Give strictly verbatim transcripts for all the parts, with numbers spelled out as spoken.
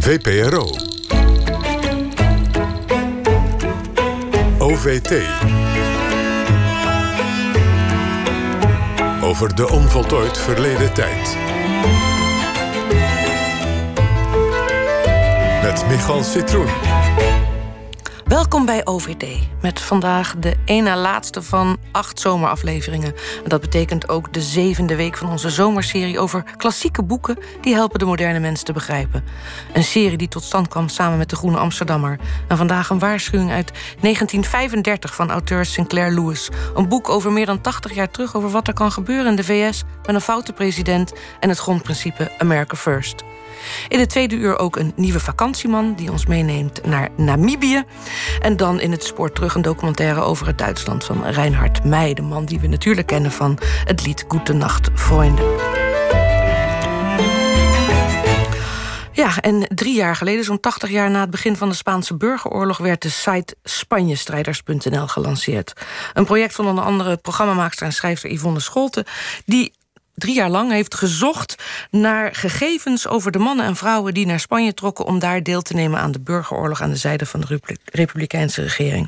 V P R O. O V T. Over de onvoltooid verleden tijd. Met Michal Citroen. Welkom bij O V T, met vandaag de één na laatste van acht zomerafleveringen. En dat betekent ook de zevende week van onze zomerserie over klassieke boeken die helpen de moderne mens te begrijpen. Een serie die tot stand kwam samen met de Groene Amsterdammer. En vandaag een waarschuwing uit negentien vijfendertig van auteur Sinclair Lewis. Een boek over meer dan tachtig jaar terug over wat er kan gebeuren in de V S met een foute president en het grondprincipe America First. In het tweede uur ook een nieuwe vakantieman die ons meeneemt naar Namibië. En dan in het spoor terug een documentaire over het Duitsland van Reinhard Meij. De man die we natuurlijk kennen van het lied Gute Nacht, Freunde. Ja, en drie jaar geleden, zo'n tachtig jaar na het begin van de Spaanse burgeroorlog, werd de site Spanjestrijders punt n l gelanceerd. Een project van onder andere programmamaakster en schrijfster Yvonne Scholte, die drie jaar lang heeft gezocht naar gegevens over de mannen en vrouwen die naar Spanje trokken om daar deel te nemen aan de burgeroorlog aan de zijde van de Republi- Republikeinse regering.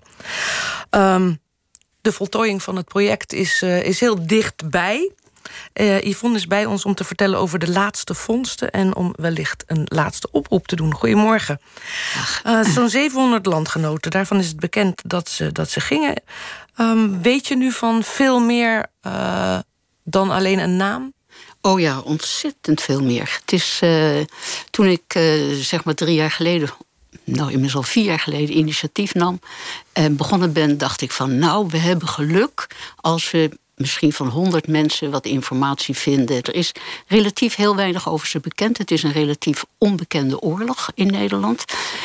Um, de voltooiing van het project is, uh, is heel dichtbij. Uh, Yvonne is bij ons om te vertellen over de laatste vondsten en om wellicht een laatste oproep te doen. Goedemorgen. Uh, zo'n zevenhonderd landgenoten, daarvan is het bekend dat ze, dat ze gingen. Um, weet je nu van veel meer Uh, dan alleen een naam? Oh ja, ontzettend veel meer. Het is uh, toen ik uh, zeg maar drie jaar geleden, nou inmiddels al vier jaar geleden, initiatief nam en begonnen ben, dacht ik van nou, we hebben geluk als we misschien van honderd mensen wat informatie vinden. Er is relatief heel weinig over ze bekend. Het is een relatief onbekende oorlog in Nederland.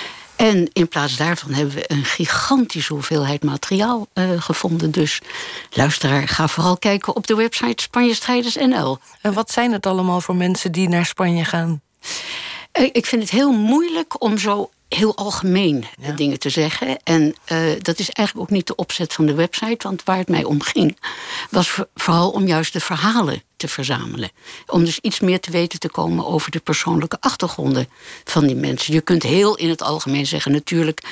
En in plaats daarvan hebben we een gigantische hoeveelheid materiaal uh, gevonden. Dus luisteraar, ga vooral kijken op de website Spanjestrijders punt n l. En wat zijn het allemaal voor mensen die naar Spanje gaan? Uh, ik vind het heel moeilijk om zo heel algemeen ja. dingen te zeggen. En uh, dat is eigenlijk ook niet de opzet van de website. Want waar het mij om ging, was voor, vooral om juist de verhalen te verzamelen. Om dus iets meer te weten te komen over de persoonlijke achtergronden van die mensen. Je kunt heel in het algemeen zeggen, natuurlijk,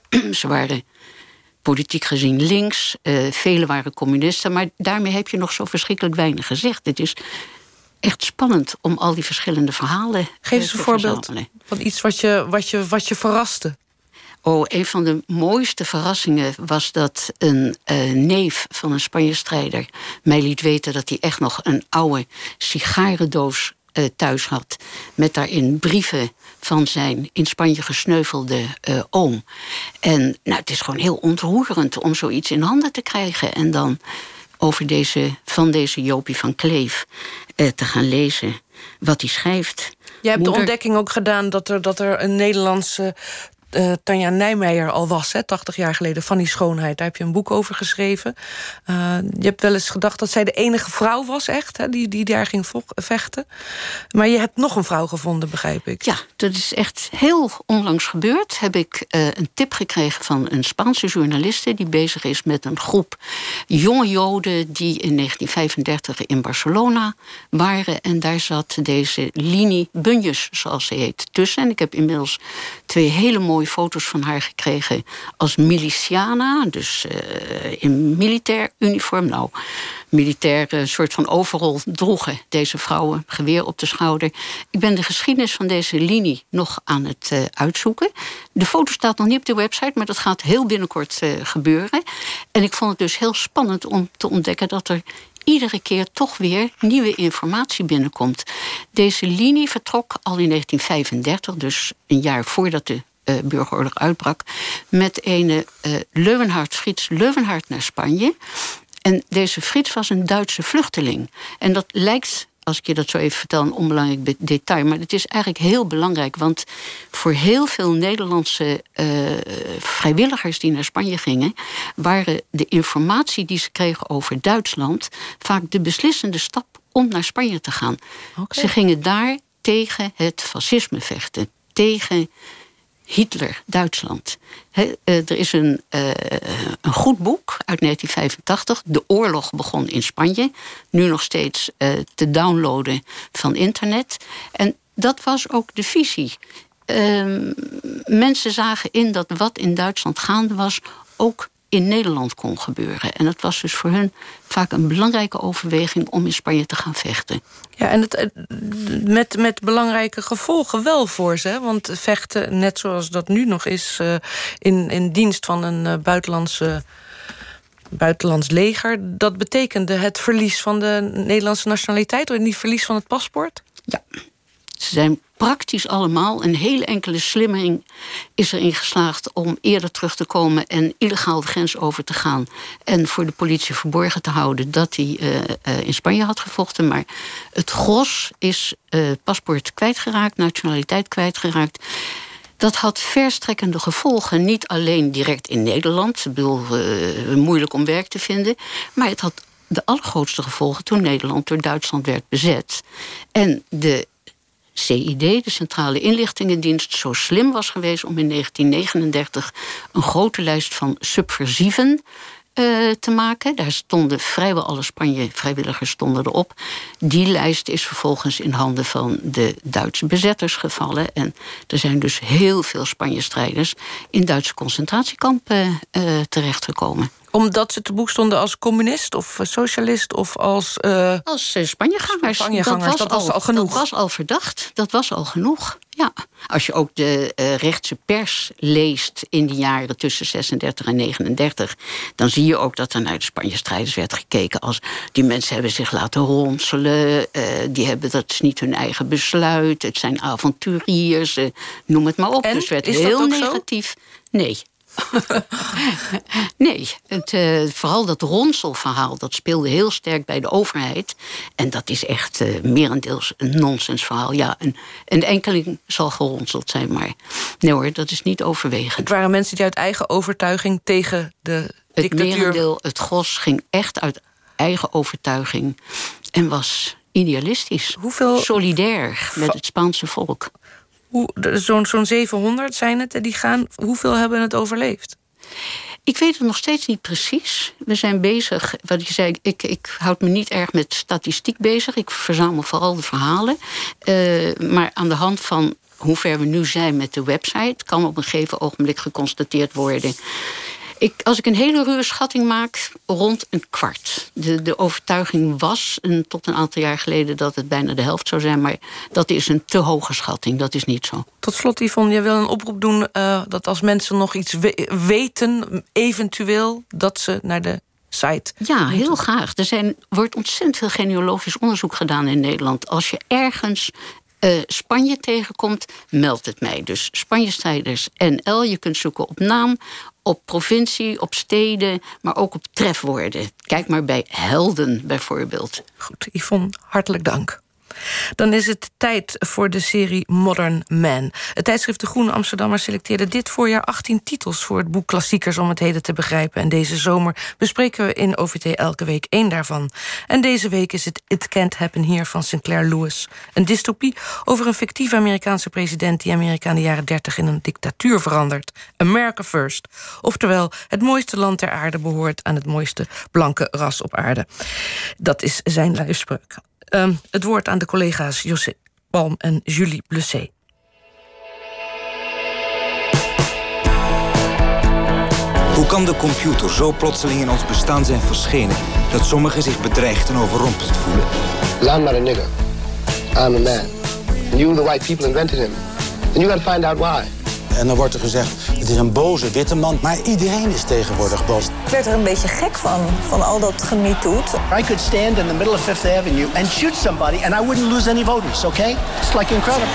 ze waren politiek gezien links, uh, velen waren communisten, maar daarmee heb je nog zo verschrikkelijk weinig gezegd. Het is echt spannend om al die verschillende verhalen Geef eens een voorbeeld verzamelen. Van iets wat je, wat je, wat je verraste. Oh, een van de mooiste verrassingen was dat een uh, neef van een Spanjestrijder mij liet weten dat hij echt nog een oude sigarendoos uh, thuis had, met daarin brieven van zijn in Spanje gesneuvelde uh, oom. En nou, het is gewoon heel ontroerend om zoiets in handen te krijgen en dan over deze, van deze Jopie van Kleef uh, te gaan lezen wat hij schrijft. Jij hebt Moeder... de ontdekking ook gedaan dat er, dat er een Nederlandse Uh, Tanja Nijmeijer al was, hè, tachtig jaar geleden, van die schoonheid. Daar heb je een boek over geschreven. Uh, je hebt wel eens gedacht dat zij de enige vrouw was, echt, hè, die, die daar ging vo- vechten. Maar je hebt nog een vrouw gevonden, begrijp ik. Ja, dat is echt heel onlangs gebeurd. Heb ik uh, een tip gekregen van een Spaanse journaliste die bezig is met een groep jonge Joden die in negentien vijfendertig in Barcelona waren. En daar zat deze Lini Bunjes, zoals ze heet, tussen. En ik heb inmiddels twee hele mooie foto's van haar gekregen als miliciana, dus uh, in militair uniform. Nou, militair uh, soort van overal droegen deze vrouwen, geweer op de schouder. Ik ben de geschiedenis van deze linie nog aan het uh, uitzoeken. De foto staat nog niet op de website, maar dat gaat heel binnenkort uh, gebeuren. En ik vond het dus heel spannend om te ontdekken dat er iedere keer toch weer nieuwe informatie binnenkomt. Deze linie vertrok al in negentien vijfendertig, dus een jaar voordat de Uh, burgeroorlog uitbrak, met een uh, Leeuwenhard, Frits Leeuwenhard naar Spanje. En deze Frits was een Duitse vluchteling. En dat lijkt, als ik je dat zo even vertel, een onbelangrijk detail, maar het is eigenlijk heel belangrijk, want voor heel veel Nederlandse uh, vrijwilligers die naar Spanje gingen, waren de informatie die ze kregen over Duitsland vaak de beslissende stap om naar Spanje te gaan. Okay. Ze gingen daar tegen het fascisme vechten, tegen Hitler, Duitsland. He, uh, er is een, uh, een goed boek uit negentien vijfentachtig. De oorlog begon in Spanje. Nu nog steeds uh, te downloaden van internet. En dat was ook de visie. Uh, mensen zagen in dat wat in Duitsland gaande was ook in Nederland kon gebeuren. En het was dus voor hun vaak een belangrijke overweging om in Spanje te gaan vechten. Ja, en het, met, met belangrijke gevolgen wel voor ze. Want vechten, net zoals dat nu nog is, uh, in, in dienst van een uh, buitenlandse, buitenlands leger, dat betekende het verlies van de Nederlandse nationaliteit, of niet verlies van het paspoort? Ja, ze zijn praktisch allemaal, een hele enkele slimmering is erin geslaagd om eerder terug te komen en illegaal de grens over te gaan en voor de politie verborgen te houden dat hij uh, uh, in Spanje had gevochten. Maar het gros is uh, paspoort kwijtgeraakt, nationaliteit kwijtgeraakt. Dat had verstrekkende gevolgen, niet alleen direct in Nederland. Ik bedoel, uh, moeilijk om werk te vinden, maar het had de allergrootste gevolgen toen Nederland door Duitsland werd bezet. En de C I D, de Centrale Inlichtingendienst, zo slim was geweest om in negentien negenendertig een grote lijst van subversieven uh, te maken. Daar stonden vrijwel alle Spanje-vrijwilligers stonden erop. Die lijst is vervolgens in handen van de Duitse bezetters gevallen. En er zijn dus heel veel Spanje-strijders in Duitse concentratiekampen uh, terechtgekomen. Omdat ze te boek stonden als communist of socialist of als Uh, als uh, Spanjegangers. Spanjegangers. Dat was, dat was al, al genoeg. Dat was al verdacht. Dat was al genoeg. Ja. Als je ook de uh, rechtse pers leest in de jaren tussen zesendertig en negenendertig, dan zie je ook dat er naar de Spanje-strijders werd gekeken als die mensen hebben zich laten ronselen, uh, die hebben dat is niet hun eigen besluit, het zijn avonturiers, uh, noem het maar op. En? Dus werd Is heel dat ook negatief. Zo? Nee. Nee, het, uh, vooral dat ronselverhaal, dat speelde heel sterk bij de overheid. En dat is echt uh, merendeels een nonsensverhaal. Ja, een, een enkeling zal geronseld zijn, maar nee hoor, dat is niet overwegend. Het waren mensen die uit eigen overtuiging tegen de het dictatuur... Het merendeel, het gros, ging echt uit eigen overtuiging en was idealistisch. Hoeveel... solidair met het Spaanse volk. Zo'n zo'n zevenhonderd zijn het, die gaan. Hoeveel hebben het overleefd? Ik weet het nog steeds niet precies. We zijn bezig, wat je zei, ik, ik houd me niet erg met statistiek bezig. Ik verzamel vooral de verhalen. Uh, maar aan de hand van hoe ver we nu zijn met de website, kan op een gegeven ogenblik geconstateerd worden. Ik, als ik een hele ruwe schatting maak, rond een kwart. De, de overtuiging was een, tot een aantal jaar geleden dat het bijna de helft zou zijn, maar dat is een te hoge schatting, dat is niet zo. Tot slot, Yvonne, je wil een oproep doen uh, dat als mensen nog iets we- weten, eventueel, dat ze naar de site. Ja, heel graag. Er zijn, wordt ontzettend veel genealogisch onderzoek gedaan in Nederland. Als je ergens Uh, Spanje tegenkomt, meld het mij. Dus Spanje-strijders N L, je kunt zoeken op naam, op provincie, op steden, maar ook op trefwoorden. Kijk maar bij helden bijvoorbeeld. Goed, Yvonne, hartelijk dank. Dan is het tijd voor de serie Modern Man. Het tijdschrift De Groene Amsterdammer selecteerde dit voorjaar achttien titels voor het boek Klassiekers om het heden te begrijpen. En deze zomer bespreken we in O V T elke week één daarvan. En deze week is het It Can't Happen Here van Sinclair Lewis. Een dystopie over een fictieve Amerikaanse president die Amerika in de jaren dertig in een dictatuur verandert. America First. Oftewel, het mooiste land ter aarde behoort aan het mooiste blanke ras op aarde. Dat is zijn luispreuk. Uh, het woord aan de collega's José Palm en Julie Blessé. Hoe kan de computer zo plotseling in ons bestaan zijn verschenen dat sommigen zich bedreigd en overrompeld voelen? I'm not a nigger. I'm a man. And you, the white people, invented him. And you gotta find out why. En dan wordt er gezegd, het is een boze witte man. Maar iedereen is tegenwoordig boos. Ik werd er een beetje gek van, van al dat gemietoet. I could stand in the middle of Fifth Avenue and shoot somebody and I wouldn't lose any voters, okay? It's like incredible.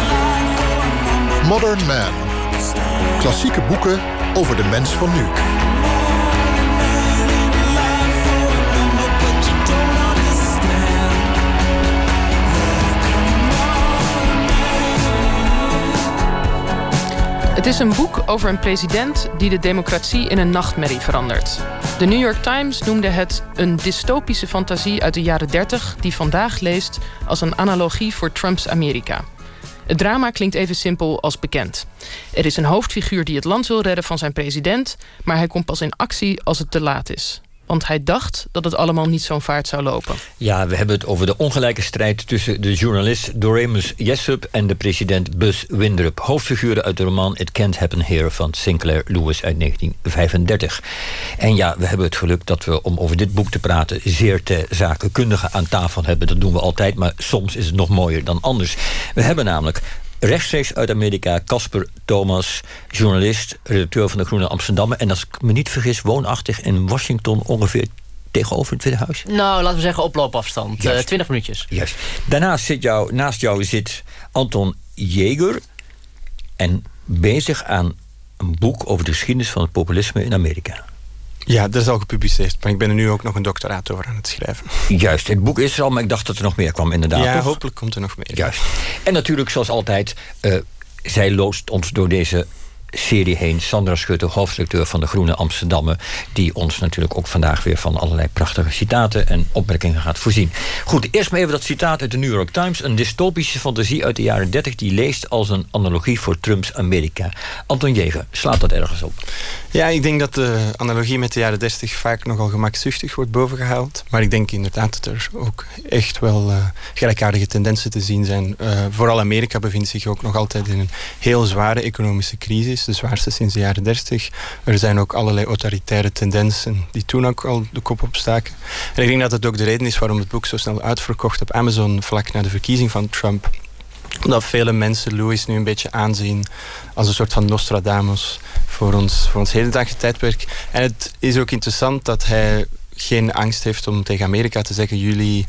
Modern Man. Klassieke boeken over de mens van nu. Het is een boek over een president die de democratie in een nachtmerrie verandert. De New York Times noemde het een dystopische fantasie uit de jaren dertig... die vandaag leest als een analogie voor Trumps Amerika. Het drama klinkt even simpel als bekend. Er is een hoofdfiguur die het land wil redden van zijn president... maar hij komt pas in actie als het te laat is. want hij dacht dat het allemaal niet zo'n vaart zou lopen. Ja, we hebben het over de ongelijke strijd tussen de journalist Doremus Jessup en de president Buzz Windrup. Hoofdfiguren uit de roman It Can't Happen Here van Sinclair Lewis uit negentien vijfendertig. En ja, we hebben het geluk dat we om over dit boek te praten zeer te zakenkundigen aan tafel hebben. Dat doen we altijd, maar soms is het nog mooier dan anders. We hebben namelijk rechtstreeks uit Amerika Casper Thomas, journalist, redacteur van de Groene Amsterdammer. En als ik me niet vergis, woonachtig in Washington, ongeveer tegenover het Witte Huis. Nou, laten we zeggen oploopafstand. Uh, twintig minuutjes. Juist. Daarnaast zit jou, naast jou zit Anton Jäger. En bezig aan een boek over de geschiedenis van het populisme in Amerika. Ja, dat is al gepubliceerd. Maar ik ben er nu ook nog een doctoraat over aan het schrijven. Juist, het boek is er al, maar ik dacht dat er nog meer kwam inderdaad. Ja, toch? hopelijk komt er nog meer. Juist. En natuurlijk, zoals altijd, uh, zij loost ons door deze serie heen. Sandra Schutte, hoofdredacteur van de Groene Amsterdammer, die ons natuurlijk ook vandaag weer van allerlei prachtige citaten en opmerkingen gaat voorzien. Goed, eerst maar even dat citaat uit de New York Times. Een dystopische fantasie uit de jaren dertig die leest als een analogie voor Trumps Amerika. Anton Jäger, slaat dat ergens op? Ja, ik denk dat de analogie met de jaren dertig vaak nogal gemakzuchtig wordt bovengehaald. Maar ik denk inderdaad dat er ook echt wel uh, gelijkaardige tendensen te zien zijn. Uh, vooral Amerika bevindt zich ook nog altijd in een heel zware economische crisis. De zwaarste sinds de jaren dertig. Er zijn ook allerlei autoritaire tendensen die toen ook al de kop opstaken. En ik denk dat het ook de reden is waarom het boek zo snel uitverkocht op Amazon vlak na de verkiezing van Trump. Omdat vele mensen Lewis nu een beetje aanzien als een soort van Nostradamus voor ons, voor ons hedendaagse tijdperk. En het is ook interessant dat hij geen angst heeft om tegen Amerika te zeggen: jullie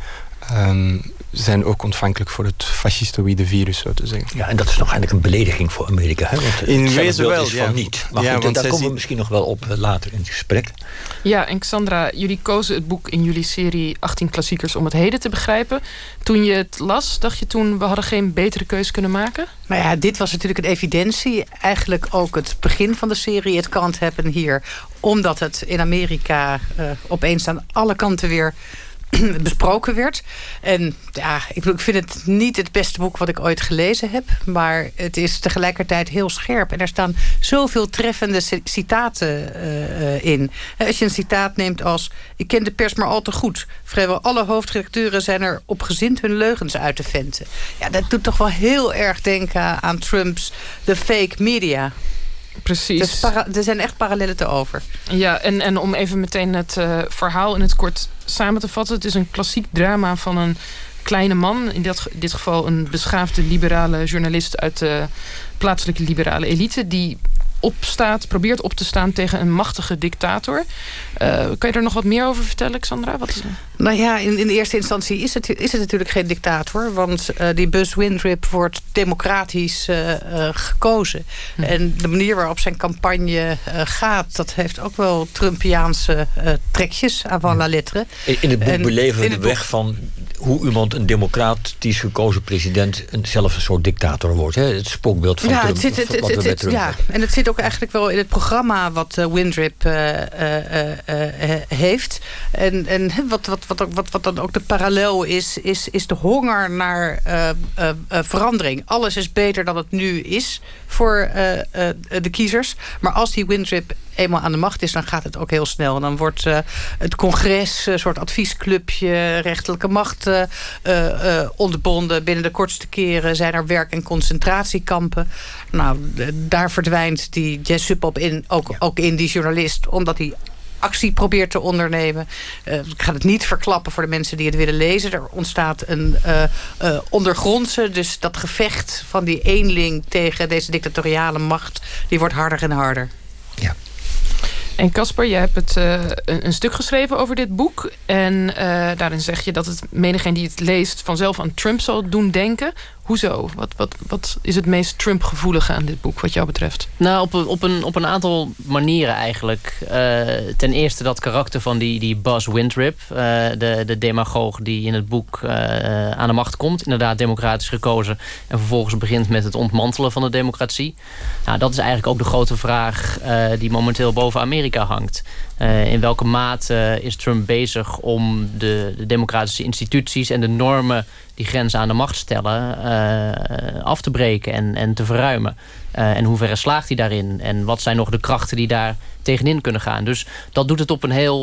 um, zijn ook ontvankelijk voor het fascistoïde virus, zo te zeggen. Ja, en dat is nog eigenlijk een belediging voor Amerika. Hè? Want in wezen wel, is ja. van niet. Maar ja, goed, want daar komen zien... we misschien nog wel op later in het gesprek. Ja, en Xandra, jullie kozen het boek in jullie serie achttien klassiekers om het heden te begrijpen. Toen je het las, dacht je toen, we hadden geen betere keus kunnen maken? Nou ja, dit was natuurlijk een evidentie. Eigenlijk ook het begin van de serie It Can't Happen Here. Omdat het in Amerika uh, opeens aan alle kanten weer besproken werd. En ja, ik, bedoel, ik vind het niet het beste boek wat ik ooit gelezen heb. Maar het is tegelijkertijd heel scherp. En er staan zoveel treffende citaten uh, in. Als je een citaat neemt als: ik ken de pers maar al te goed. Vrijwel alle hoofdredacteuren zijn er op gezind hun leugens uit te venten. Ja, dat doet toch wel heel erg denken aan Trumps The Fake Media. Precies. Dus para- er zijn echt parallellen te over. Ja, en, en om even meteen het uh, verhaal in het kort samen te vatten. Het is een klassiek drama van een kleine man. In dit, dit geval een beschaafde liberale journalist uit de plaatselijke liberale elite, die opstaat, probeert op te staan tegen een machtige dictator. Uh, kan je er nog wat meer over vertellen, Xandra? Wat is het? Nou ja, in, in de eerste instantie is het, is het natuurlijk geen dictator. Want uh, die Buzz Windrup wordt democratisch uh, uh, gekozen. Hm. En de manier waarop zijn campagne uh, gaat, dat heeft ook wel Trumpiaanse uh, trekjes avant la lettre. In, in het boek en beleven we de boek... weg van hoe iemand, een democratisch gekozen president, een, zelf een soort dictator wordt. Hè? Het spookbeeld van ja, Trump. Het zit, het, wat het, we het, Trump ja, en het zit ook eigenlijk wel in het programma wat uh, Windrup uh, uh, uh, heeft. En, en wat, wat, wat, wat, wat dan ook de parallel is, is, is de honger naar uh, uh, uh, verandering. Alles is beter dan het nu is voor uh, uh, de kiezers. Maar als die Windrup eenmaal aan de macht is, dan gaat het ook heel snel. En dan wordt uh, het congres een soort adviesclubje, rechterlijke macht uh, uh, ontbonden. Binnen de kortste keren zijn er werk- en concentratiekampen. Nou, daar verdwijnt die Jessup op in, ook, ja. ook in die journalist, omdat hij actie probeert te ondernemen. Uh, ik ga het niet verklappen voor de mensen die het willen lezen. Er ontstaat een uh, uh, ondergrondse, dus dat gevecht van die eenling tegen deze dictatoriale macht, die wordt harder en harder. Ja. En Casper, jij hebt het, uh, een, een stuk geschreven over dit boek. En uh, daarin zeg je dat het menigeen die het leest vanzelf aan Trump zal doen denken. Hoezo? Wat, wat, wat is het meest Trump-gevoelige aan dit boek, wat jou betreft? Nou, op, op, een, op een aantal manieren eigenlijk. Uh, ten eerste dat karakter van die, die Buzz Windrup. Uh, de, de demagoog die in het boek uh, aan de macht komt. Inderdaad democratisch gekozen. En vervolgens begint met het ontmantelen van de democratie. Nou, dat is eigenlijk ook de grote vraag uh, die momenteel boven Amerika hangt. Uh, in welke mate is Trump bezig om de, de democratische instituties en de normen die grenzen aan de macht stellen uh, af te breken en, en te verruimen. Uh, en in hoeverre slaagt hij daarin? En wat zijn nog de krachten die daar tegenin kunnen gaan? Dus dat doet het op een heel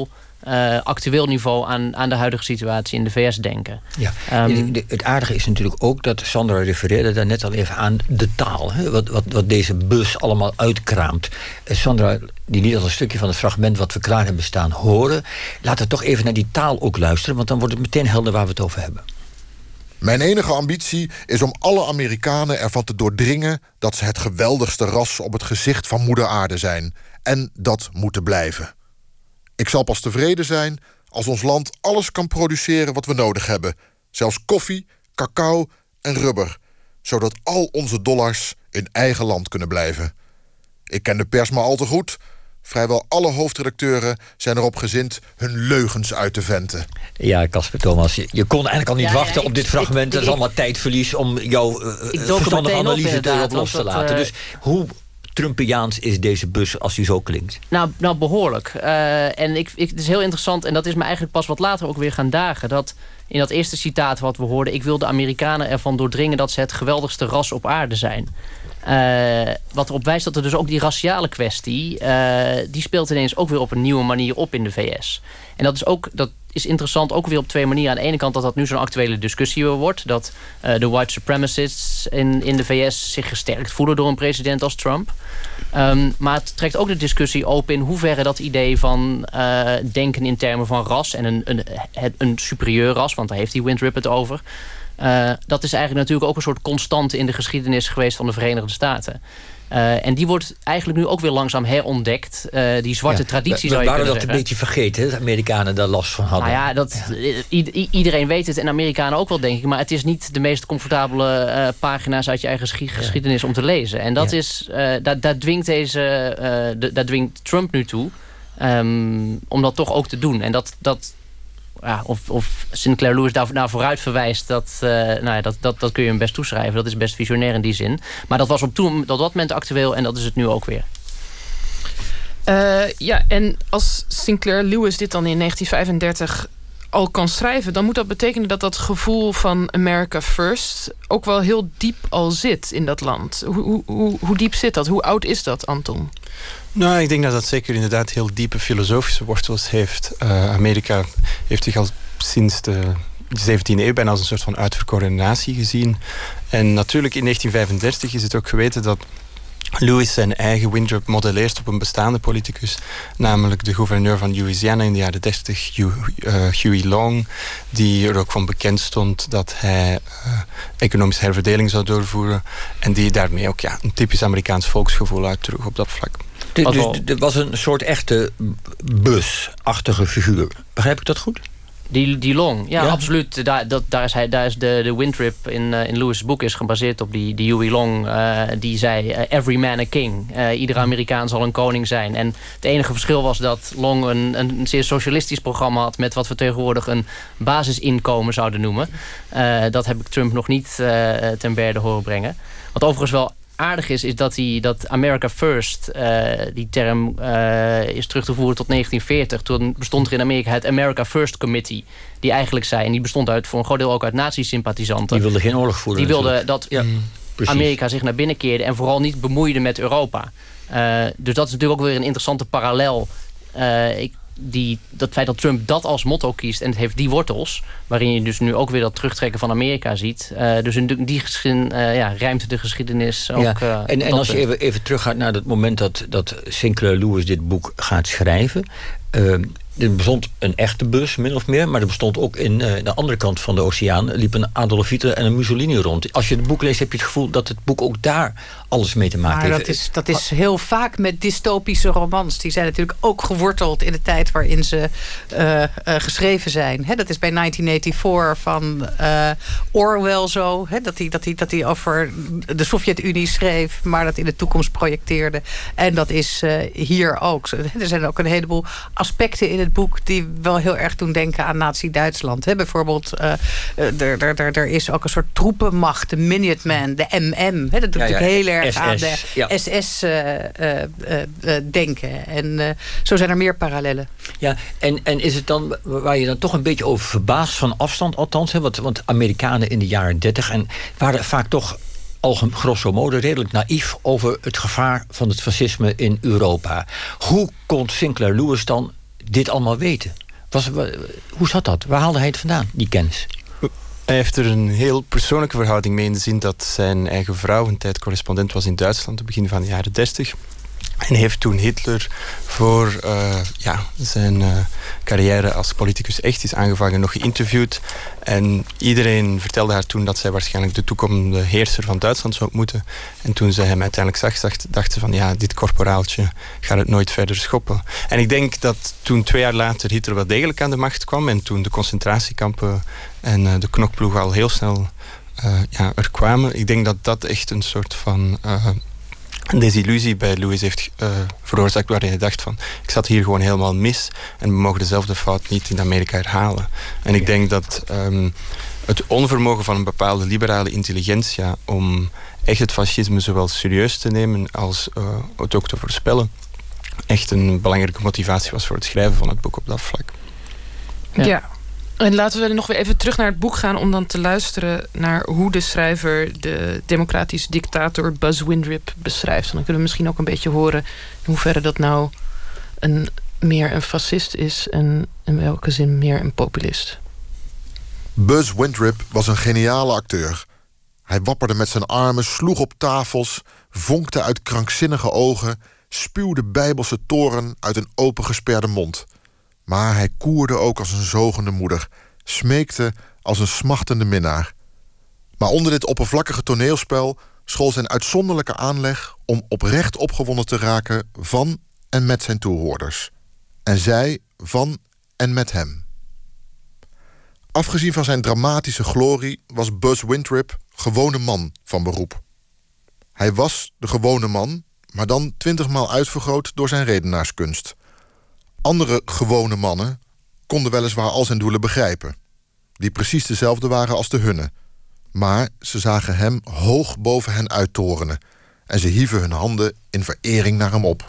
uh, actueel niveau aan, aan de huidige situatie in de V S denken. Ja. Um, de, het aardige is natuurlijk ook dat Sandra refereerde daar net al even aan de taal. Hè? Wat, wat, wat deze bus allemaal uitkraamt. Uh, Sandra, die liet al een stukje van het fragment wat we klaar hebben staan horen. Laten we toch even naar die taal ook luisteren, want dan wordt het meteen helder waar we het over hebben. Mijn enige ambitie is om alle Amerikanen ervan te doordringen dat ze het geweldigste ras op het gezicht van moeder aarde zijn. En dat moeten blijven. Ik zal pas tevreden zijn als ons land alles kan produceren wat we nodig hebben. Zelfs koffie, cacao en rubber. Zodat al onze dollars in eigen land kunnen blijven. Ik ken de pers maar al te goed. Vrijwel alle hoofdredacteuren zijn erop gezind hun leugens uit te venten. Ja, Casper Thomas, je, je kon eigenlijk al niet Ja, wachten ja, ik, op dit fragment. Ik, dat is ik, allemaal tijdverlies om jouw uh, verstandige analyse op, erop los te dat, laten. Uh, dus hoe Trumpiaans is deze bus als die zo klinkt? Nou, nou behoorlijk. Uh, en ik, ik, het is heel interessant, en dat is me eigenlijk pas wat later ook weer gaan dagen, dat in dat eerste citaat wat we hoorden, ik wil de Amerikanen ervan doordringen dat ze het geweldigste ras op aarde zijn. Uh, wat erop wijst dat er dus ook die raciale kwestie, uh, die speelt ineens ook weer op een nieuwe manier op in de V S. En dat is ook, dat is interessant ook weer op twee manieren. Aan de ene kant dat dat nu zo'n actuele discussie wordt, dat uh, de white supremacists in, in de V S zich gesterkt voelen door een president als Trump. Um, maar het trekt ook de discussie open in hoeverre dat idee van uh, denken in termen van ras en een, een, een superieur ras, want daar heeft die Windrip het over. Uh, dat is eigenlijk natuurlijk ook een soort constante in de geschiedenis geweest van de Verenigde Staten. Uh, en die wordt eigenlijk nu ook weer langzaam herontdekt. Uh, die zwarte ja, traditie zou je kunnen zeggen. We waren dat een beetje vergeten, hè, dat Amerikanen daar last van hadden. Nou ja, dat, i- iedereen weet het en Amerikanen ook wel, denk ik. Maar het is niet de meest comfortabele uh, pagina's uit je eigen geschi- geschiedenis om te lezen. En dat ja. is, uh, daar, daar dwingt deze, uh, de, daar dwingt Trump nu toe um, om dat toch ook te doen. En dat... dat Ja, of, of Sinclair Lewis daar naar vooruit verwijst, dat, uh, nou ja, dat, dat, dat kun je hem best toeschrijven. Dat is best visionair in die zin. Maar dat was op, toen, op dat moment actueel en dat is het nu ook weer. Uh, ja, en als Sinclair Lewis dit dan in negentien vijfendertig al kan schrijven, dan moet dat betekenen dat dat gevoel van America First ook wel heel diep al zit in dat land. Hoe, hoe, hoe, hoe diep zit dat? Hoe oud is dat, Anton? Nou, ik denk dat dat zeker inderdaad heel diepe filosofische wortels heeft. Uh, Amerika heeft zich al sinds de zeventiende eeuw bijna als een soort van uitverkoren natie gezien. En natuurlijk in negentien vijfendertig is het ook geweten dat Lewis zijn eigen Windrip modelleert op een bestaande politicus, namelijk de gouverneur van Louisiana in de jaren dertig, Hugh, uh, Huey Long, die er ook van bekend stond dat hij uh, economische herverdeling zou doorvoeren en die daarmee ook ja, een typisch Amerikaans volksgevoel uitdroeg op dat vlak. Dus er was een soort echte busachtige figuur. Begrijp ik dat goed? Die, die Long, ja, ja. absoluut. Daar, dat, daar is, hij, daar is de, de Windrip in, uh, in Lewis' boek is gebaseerd op die, die Huey Long. Uh, die zei, uh, every man a king. Uh, iedere Amerikaan zal een koning zijn. En het enige verschil was dat Long een, een zeer socialistisch programma had met wat we tegenwoordig een basisinkomen zouden noemen. Uh, dat heb ik Trump nog niet uh, ten berde horen brengen. Wat overigens wel aardig is, is dat, die, dat America First, uh, die term uh, is terug te voeren tot negentien veertig. Toen bestond er in Amerika het America First Committee. Die eigenlijk zei, en die bestond uit, voor een groot deel ook uit nazi-sympathisanten. Die wilden geen oorlog voeren. Die wilden dat ja, Amerika zich naar binnen keerde en vooral niet bemoeide met Europa. Uh, dus dat is natuurlijk ook weer een interessante parallel. Uh, ik, Die, dat feit dat Trump dat als motto kiest en het heeft die wortels, waarin je dus nu ook weer dat terugtrekken van Amerika ziet. Uh, dus in die zin uh, ja, rijmt de geschiedenis ook. Ja. Uh, en en als je even, even teruggaat naar het moment dat, dat Sinclair Lewis dit boek gaat schrijven. Uh, er bestond een echte bus, min of meer, maar er bestond ook in uh, de andere kant van de oceaan liep een Adolf Hitler en een Mussolini rond. Als je het boek leest, heb je het gevoel dat het boek ook daar alles mee te maken maar heeft. Dat is, dat is heel vaak met dystopische romans. Die zijn natuurlijk ook geworteld in de tijd waarin ze uh, uh, geschreven zijn. He, dat is bij negentien vierennegentig van uh, Orwell zo. He, dat hij dat hij, dat hij over de Sovjet-Unie schreef, maar dat in de toekomst projecteerde. En dat is uh, hier ook. Er zijn ook een heleboel aspecten in het boek die wel heel erg doen denken aan Nazi-Duitsland. He, bijvoorbeeld, uh, er, er, er, er is ook een soort troepenmacht, de Minuteman, de M M. He, dat doet ja, natuurlijk ja, heel erg S S, aan de ja. S S uh, uh, uh, denken. En uh, zo zijn er meer parallellen. Ja, en, en is het dan waar je dan toch een beetje over verbaast van afstand althans, hè, want, want Amerikanen in de jaren dertig en waren vaak toch al grosso modo redelijk naïef over het gevaar van het fascisme in Europa. Hoe kon Sinclair Lewis dan dit allemaal weten? Was, hoe zat dat? Waar haalde hij het vandaan, die kennis? Hij heeft er een heel persoonlijke verhouding mee in de zin dat zijn eigen vrouw een tijd correspondent was in Duitsland, op begin van de jaren dertig. En heeft toen Hitler voor uh, ja, zijn uh, carrière als politicus echt is aangevangen nog geïnterviewd. En iedereen vertelde haar toen dat zij waarschijnlijk de toekomende heerser van Duitsland zou ontmoeten. En toen zij hem uiteindelijk zag, dacht, dacht ze van ja, dit korporaaltje gaat het nooit verder schoppen. En ik denk dat toen twee jaar later Hitler wel degelijk aan de macht kwam en toen de concentratiekampen en uh, de knokploegen al heel snel uh, ja, er kwamen. Ik denk dat dat echt een soort van Uh, een desillusie bij Louis heeft uh, veroorzaakt waarin hij dacht van ik zat hier gewoon helemaal mis en we mogen dezelfde fout niet in Amerika herhalen. En ik denk dat um, het onvermogen van een bepaalde liberale intelligentia om echt het fascisme zowel serieus te nemen als uh, het ook te voorspellen echt een belangrijke motivatie was voor het schrijven van het boek op dat vlak. Ja. ja. En laten we nog weer even terug naar het boek gaan om dan te luisteren naar hoe de schrijver de democratische dictator Buzz Windrip beschrijft. En dan kunnen we misschien ook een beetje horen in hoeverre dat nou een, meer een fascist is en in welke zin meer een populist. Buzz Windrip was een geniale acteur. Hij wapperde met zijn armen, sloeg op tafels, vonkte uit krankzinnige ogen, spuwde bijbelse toren uit een opengesperde mond. Maar hij koerde ook als een zogende moeder, smeekte als een smachtende minnaar. Maar onder dit oppervlakkige toneelspel school zijn uitzonderlijke aanleg om oprecht opgewonden te raken van en met zijn toehoorders. En zij van en met hem. Afgezien van zijn dramatische glorie was Buzz Windrip gewone man van beroep. Hij was de gewone man, maar dan twintigmaal uitvergroot door zijn redenaarskunst. Andere gewone mannen konden weliswaar al zijn doelen begrijpen, die precies dezelfde waren als de hunne. Maar ze zagen hem hoog boven hen uittorenen en ze hieven hun handen in verering naar hem op.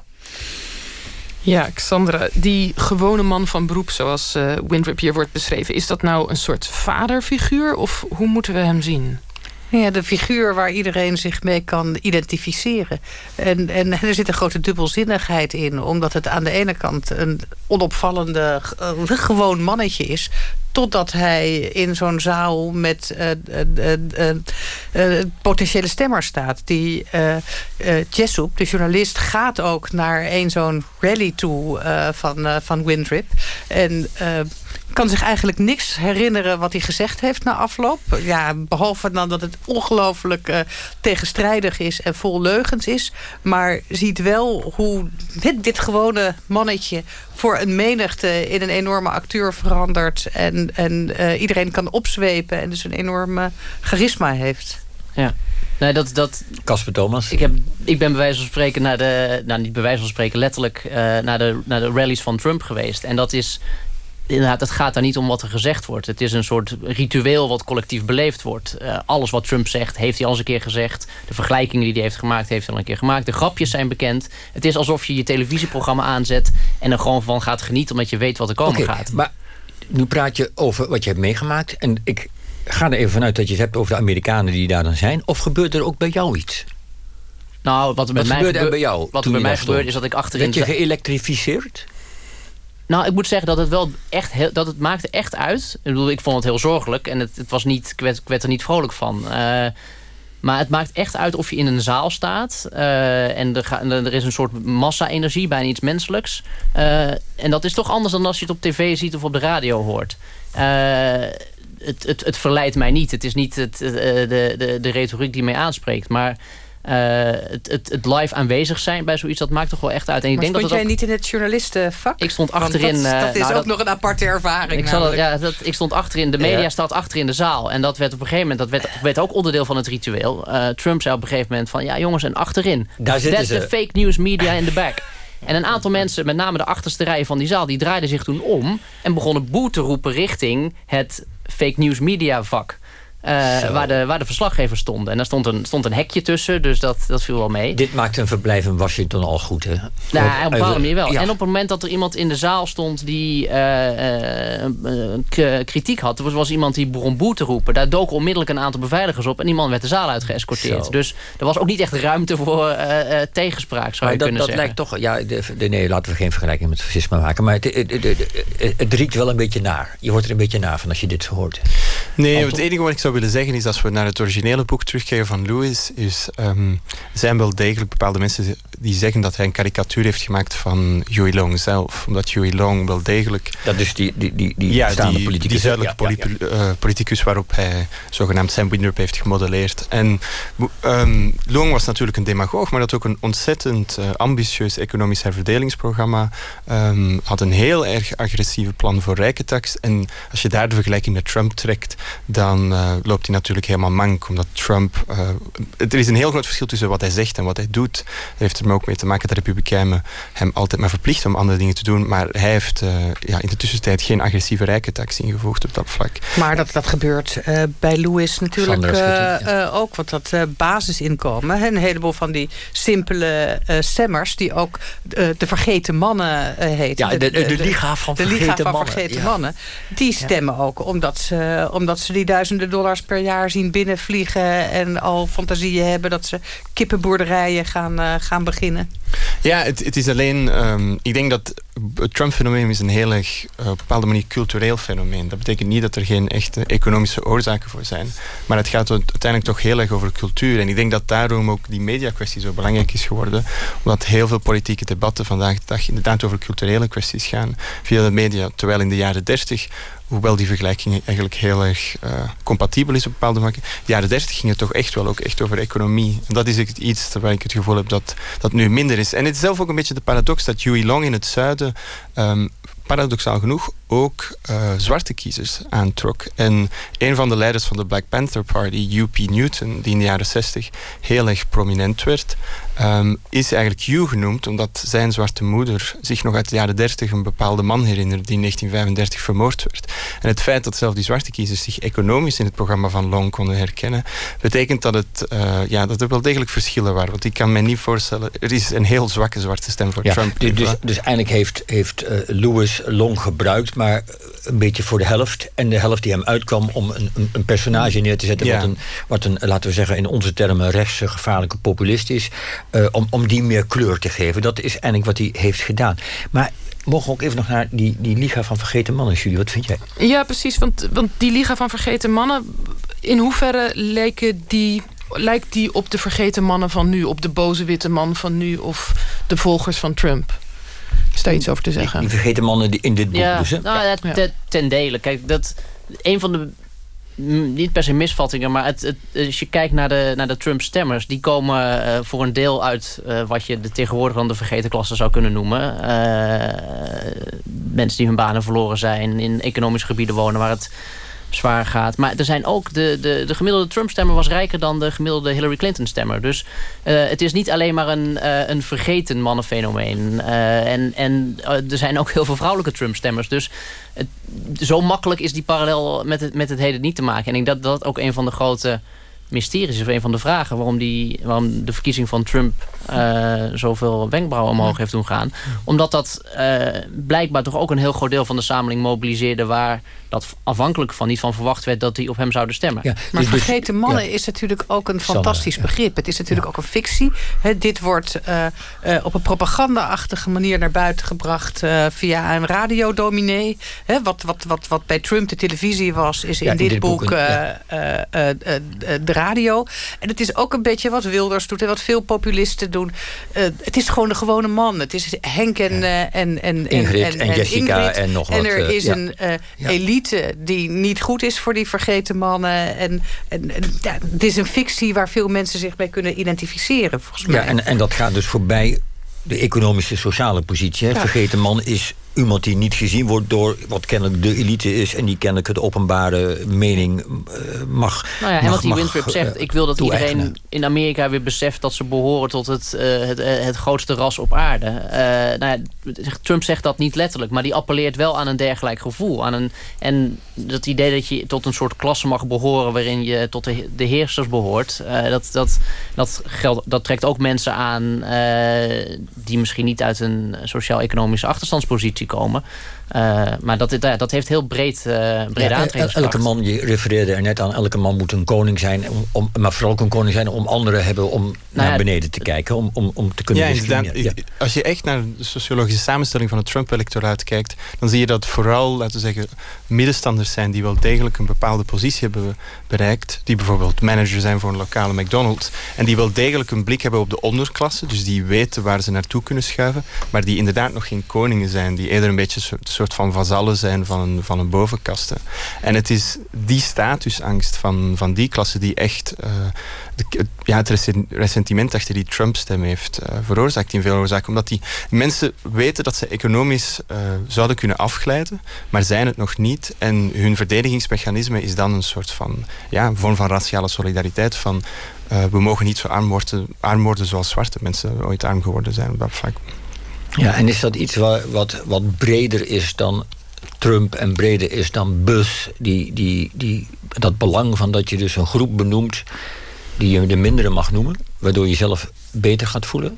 Ja, Xandra, die gewone man van beroep zoals uh, Windrip hier wordt beschreven, is dat nou een soort vaderfiguur of hoe moeten we hem zien? Ja, de figuur waar iedereen zich mee kan identificeren. En, en er zit een grote dubbelzinnigheid in, omdat het aan de ene kant een onopvallende, uh, gewoon mannetje is, totdat hij in zo'n zaal met uh, uh, uh, uh, potentiële stemmers staat. Die uh, uh, Jessup, de journalist, gaat ook naar een zo'n rally toe uh, van, uh, van Windrip. En uh, kan zich eigenlijk niks herinneren wat hij gezegd heeft na afloop. Ja, behalve dan dat het ongelooflijk uh, tegenstrijdig is en vol leugens is. Maar ziet wel hoe dit, dit gewone mannetje voor een menigte in een enorme acteur verandert. En, en uh, iedereen kan opzwepen en dus een enorme charisma heeft. Ja. Nee, dat, dat, Casper Thomas. Ik, heb, ik ben bij wijze van spreken naar de, nou niet bij wijze van spreken, letterlijk uh, naar, de, naar de rallies van Trump geweest. En dat is inderdaad, het gaat daar niet om wat er gezegd wordt. Het is een soort ritueel wat collectief beleefd wordt. Uh, alles wat Trump zegt, heeft hij al eens een keer gezegd. De vergelijkingen die hij heeft gemaakt, heeft hij al een keer gemaakt. De grapjes zijn bekend. Het is alsof je je televisieprogramma aanzet en er gewoon van gaat genieten omdat je weet wat er komen okay, gaat. Maar nu praat je over wat je hebt meegemaakt. En ik ga er even vanuit dat je het hebt over de Amerikanen die daar dan zijn. Of gebeurt er ook bij jou iets? Nou, wat er bij wat mij gebeurde gebe- er bij jou? Wat er bij mij gebeurt is dat ik achterin... Werd je geëlektrificeerd? Nou, ik moet zeggen dat het wel echt heel, dat het maakte echt uit. Ik bedoel, ik vond het heel zorgelijk en het, het was niet, ik werd, ik werd er niet vrolijk van. Uh, maar het maakt echt uit of je in een zaal staat uh, en er, ga, er is een soort massa-energie, bijna iets menselijks. Uh, en dat is toch anders dan als je het op tv ziet of op de radio hoort. Uh, het, het, het verleidt mij niet. Het is niet het, uh, de, de, de retoriek die mij aanspreekt, maar Uh, het, het, het live aanwezig zijn bij zoiets, dat maakt toch wel echt uit. En ik maar denk stond dat jij het ook, niet in het journalistenvak? Ik stond achterin. Dat, dat is nou, ook dat, nog een aparte ervaring. Ik, zal, ja, dat, ik stond achterin. De media ja. staat achter in de zaal. En dat werd op een gegeven moment, dat werd, werd ook onderdeel van het ritueel. Uh, Trump zei op een gegeven moment van, ja jongens, en achterin. Daar zitten That's ze. the fake news media in the back. En een aantal mensen, met name de achterste rij van die zaal, die draaiden zich toen om en begonnen boe te roepen richting het fake news media vak. Uh, waar, de, waar de verslaggevers stonden. En daar stond een, stond een hekje tussen, dus dat, dat viel wel mee. Dit maakt een verblijf in Washington al goed, hè? Nou, op een bepaalde manier wel. Ja. En op het moment dat er iemand in de zaal stond die uh, uh, k- kritiek had... er was iemand die begon boe te roepen. Daar doken onmiddellijk een aantal beveiligers op... en die man werd de zaal uitgeëscorteerd. Zo. Dus er was ook niet echt ruimte voor uh, uh, tegenspraak, zou maar je dat, kunnen dat zeggen. lijkt toch... Ja, de, de, nee, laten we geen vergelijking met fascisme maken. Maar het, het, het, het, het riekt wel een beetje naar. Je wordt er een beetje naar van als je dit zo hoort. Nee, het enige wat ik zou willen zeggen is... als we naar het originele boek terugkijken van Lewis... is, um, er zijn wel degelijk bepaalde mensen die zeggen... dat hij een karikatuur heeft gemaakt van Huey Long zelf. Omdat Huey Long wel degelijk... Dat is die, die, die, die ja, bestaande die, politicus. die zuidelijke ja, ja, ja. Uh, politicus waarop hij zogenaamd Sam Windrop heeft gemodelleerd. En um, Long was natuurlijk een demagoog... maar had ook een ontzettend uh, ambitieus economisch herverdelingsprogramma. Um, had een heel erg agressieve plan voor rijkentax. En als je daar de vergelijking met Trump trekt... dan uh, loopt hij natuurlijk helemaal mank. Omdat Trump... Uh, er is een heel groot verschil tussen wat hij zegt en wat hij doet. Dat heeft er ook mee te maken dat Republikeinen hem altijd maar verplichten om andere dingen te doen. Maar hij heeft uh, ja, in de tussentijd geen agressieve rijkentax ingevoegd op dat vlak. Maar dat, dat gebeurt uh, bij Lewis natuurlijk uh, ja. uh, ook. Want dat uh, basisinkomen, een heleboel van die simpele uh, stemmers... die ook uh, de vergeten mannen uh, heten. Ja, de, de, de, de Liga van de Vergeten Liga van Mannen. Vergeten Ja. mannen. Die stemmen ja. ook omdat ze, omdat ze die duizenden dollars per jaar zien binnenvliegen... en al fantasieën hebben dat ze kippenboerderijen gaan, uh, gaan beginnen. Ja, het, het is alleen... Um, ik denk dat het Trump-fenomeen is een heel erg uh, op een bepaalde manier cultureel fenomeen. Dat betekent niet dat er geen echte economische oorzaken voor zijn. Maar het gaat uiteindelijk toch heel erg over cultuur. En ik denk dat daarom ook die mediakwestie zo belangrijk is geworden. Omdat heel veel politieke debatten vandaag de dag inderdaad over culturele kwesties gaan. Via de media. Terwijl in de jaren dertig... hoewel die vergelijking eigenlijk heel erg uh, compatibel is op bepaalde vlakken. In de jaren dertig ging het toch echt wel ook echt over economie. En dat is iets waar ik het gevoel heb dat dat nu minder is. En het is zelf ook een beetje de paradox dat Huey Long in het zuiden... Um, paradoxaal genoeg ook uh, zwarte kiezers aantrok. En een van de leiders van de Black Panther Party, U P Newton, die in de jaren zestig heel erg prominent werd, um, is eigenlijk Hugh genoemd omdat zijn zwarte moeder zich nog uit de jaren dertig een bepaalde man herinnerde die in negentien vijfendertig vermoord werd. En het feit dat zelf die zwarte kiezers zich economisch in het programma van Long konden herkennen, betekent dat, het, uh, ja, dat er wel degelijk verschillen waren. Want ik kan me niet voorstellen, er is een heel zwakke zwarte stem voor ja, Trump. Dus, dus, dus eigenlijk heeft, heeft uh, Lewis Long gebruikt, maar een beetje voor de helft. En de helft die hem uitkwam om een, een, een personage neer te zetten... Ja. Wat, een, wat een, laten we zeggen, in onze termen rechtse gevaarlijke populist is. Uh, om, om die meer kleur te geven. Dat is eigenlijk wat hij heeft gedaan. Maar mogen we ook even nog naar die, die Liga van Vergeten Mannen, Julie? Wat vind jij? Ja, precies. Want, want die Liga van Vergeten Mannen... in hoeverre lijken die... lijkt die op de vergeten mannen van nu? Op de boze witte man van nu? Of de volgers van Trump? Is daar iets over te zeggen? Die vergeten mannen die in dit boek ja, dus, hè? Nou, ja. dat, ten dele. Kijk, dat een van de niet per se misvattingen, maar het, het, als je kijkt naar de, naar de Trump-stemmers, die komen uh, voor een deel uit uh, wat je de tegenwoordig dan de vergeten klasse zou kunnen noemen. Uh, mensen die hun banen verloren zijn, in economische gebieden wonen waar het zwaar gaat. Maar er zijn ook de, de, de gemiddelde Trump-stemmer was rijker dan de gemiddelde Hillary Clinton-stemmer. Dus uh, het is niet alleen maar een, uh, een vergeten mannenfenomeen. Uh, en en uh, er zijn ook heel veel vrouwelijke Trump-stemmers. Dus het, zo makkelijk is die parallel met het, met het heden niet te maken. En ik denk dat dat ook een van de grote mysteries is, een van de vragen waarom, die, waarom de verkiezing van Trump uh, zoveel wenkbrauwen omhoog heeft doen gaan. Omdat dat uh, blijkbaar toch ook een heel groot deel van de samenleving mobiliseerde, waar dat afhankelijk van niet van verwacht werd dat die op hem zouden stemmen. Ja, maar dus, vergeten mannen ja. is natuurlijk ook een fantastisch Sanne, begrip. Het is natuurlijk ja. ook een fictie. He, dit wordt uh, uh, op een propaganda-achtige manier naar buiten gebracht uh, via een radiodominee. He, wat, wat, wat, wat bij Trump de televisie was, is ja, in, dit, dit boek, boek uh, ja. uh, uh, uh, uh, de radio. En het is ook een beetje wat Wilders doet en wat veel populisten doen. Uh, het is gewoon de gewone man. Het is Henk en, uh, en, en, Ingrid en, en, en Jessica Ingrid. en nog en wat. En er is ja. een uh, ja. elite die niet goed is voor die vergeten mannen. En, en, en ja, het is een fictie waar veel mensen zich mee kunnen identificeren, volgens mij. Ja, en, en dat gaat dus voorbij de economische sociale positie. Hè. Ja. Vergeten man is iemand die niet gezien wordt door wat kennelijk de elite is en die kennelijk de openbare mening uh, mag. Nou ja, en mag, wat die mag, Wintrip zegt, uh, ik wil dat iedereen in Amerika weer beseft dat ze behoren tot het, uh, het, uh, het grootste ras op aarde. Uh, nou ja, Trump zegt dat niet letterlijk, maar die appelleert wel aan een dergelijk gevoel. Aan een, en dat idee dat je tot een soort klasse mag behoren waarin je tot de, de heersers behoort, uh, dat, dat, dat, geldt, dat trekt ook mensen aan uh, die misschien niet uit een sociaal-economische achterstandspositie komen. Uh, maar dat, dat heeft heel breed, uh, brede ja, aantrekkingskracht. Elke man, je refereerde er net aan, elke man moet een koning zijn, om, om, maar vooral ook een koning zijn om anderen hebben om nou naar ja, beneden te kijken, om, om, om te kunnen ja, discrimineren. Ja. Als je echt naar de sociologische samenstelling van het Trump-electoraat kijkt, dan zie je dat vooral, laten we zeggen, middenstanders zijn die wel degelijk een bepaalde positie hebben bereikt, die bijvoorbeeld manager zijn voor een lokale McDonald's, en die wel degelijk een blik hebben op de onderklasse, dus die weten waar ze naartoe kunnen schuiven, maar die inderdaad nog geen koningen zijn, die eerder een beetje een soort van vazallen zijn van een, van een bovenkaste. En het is die statusangst van, van die klasse die echt uh, de, ja, het ressentiment achter die Trump-stem heeft uh, veroorzaakt in veel oorzaken. Omdat die mensen weten dat ze economisch uh, zouden kunnen afglijden, maar zijn het nog niet. En hun verdedigingsmechanisme is dan een soort van ja, vorm van raciale solidariteit. Van uh, we mogen niet zo arm worden, arm worden zoals zwarte mensen ooit arm geworden zijn op dat vlak. Ja, en is dat iets wat, wat, wat breder is dan Trump en breder is dan Bush? Die, die, die, dat belang van dat je dus een groep benoemt die je de mindere mag noemen, waardoor je jezelf beter gaat voelen?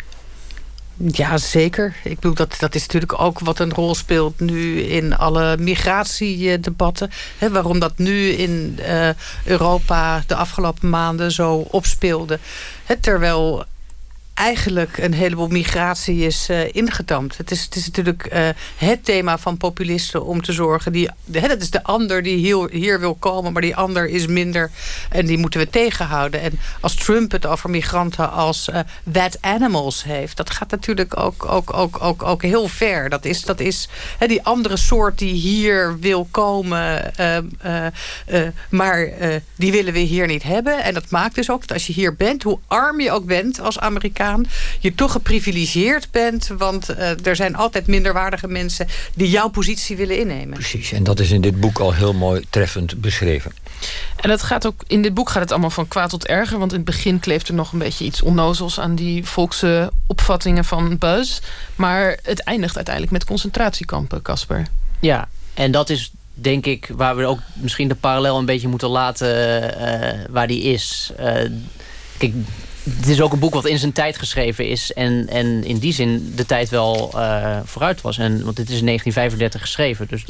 Ja, zeker. Ik bedoel, dat, dat is natuurlijk ook wat een rol speelt nu in alle migratiedebatten. He, waarom dat nu in uh, Europa de afgelopen maanden zo opspeelde. He, terwijl eigenlijk een heleboel migratie is uh, ingedampt. Het is, het is natuurlijk uh, het thema van populisten om te zorgen. Die, hè, dat is de ander die hier, hier wil komen, maar die ander is minder en die moeten we tegenhouden. En als Trump het over migranten als uh, bad animals heeft, dat gaat natuurlijk ook, ook, ook, ook, ook heel ver. Dat is, dat is hè, die andere soort die hier wil komen, uh, uh, uh, maar uh, die willen we hier niet hebben. En dat maakt dus ook dat als je hier bent, hoe arm je ook bent als Amerikaan, je toch geprivilegeerd bent, want uh, er zijn altijd minderwaardige mensen die jouw positie willen innemen. Precies, en dat is in dit boek al heel mooi treffend beschreven. En het gaat ook, in dit boek gaat het allemaal van kwaad tot erger, want in het begin kleeft er nog een beetje iets onnozels aan die volkse opvattingen van Buzz, maar het eindigt uiteindelijk met concentratiekampen, Casper. Ja, en dat is denk ik waar we ook misschien de parallel een beetje moeten laten uh, waar die is. Uh, kijk, het is ook een boek wat in zijn tijd geschreven is en, en in die zin de tijd wel uh, vooruit was. En, want het is in negentien vijfendertig geschreven, dus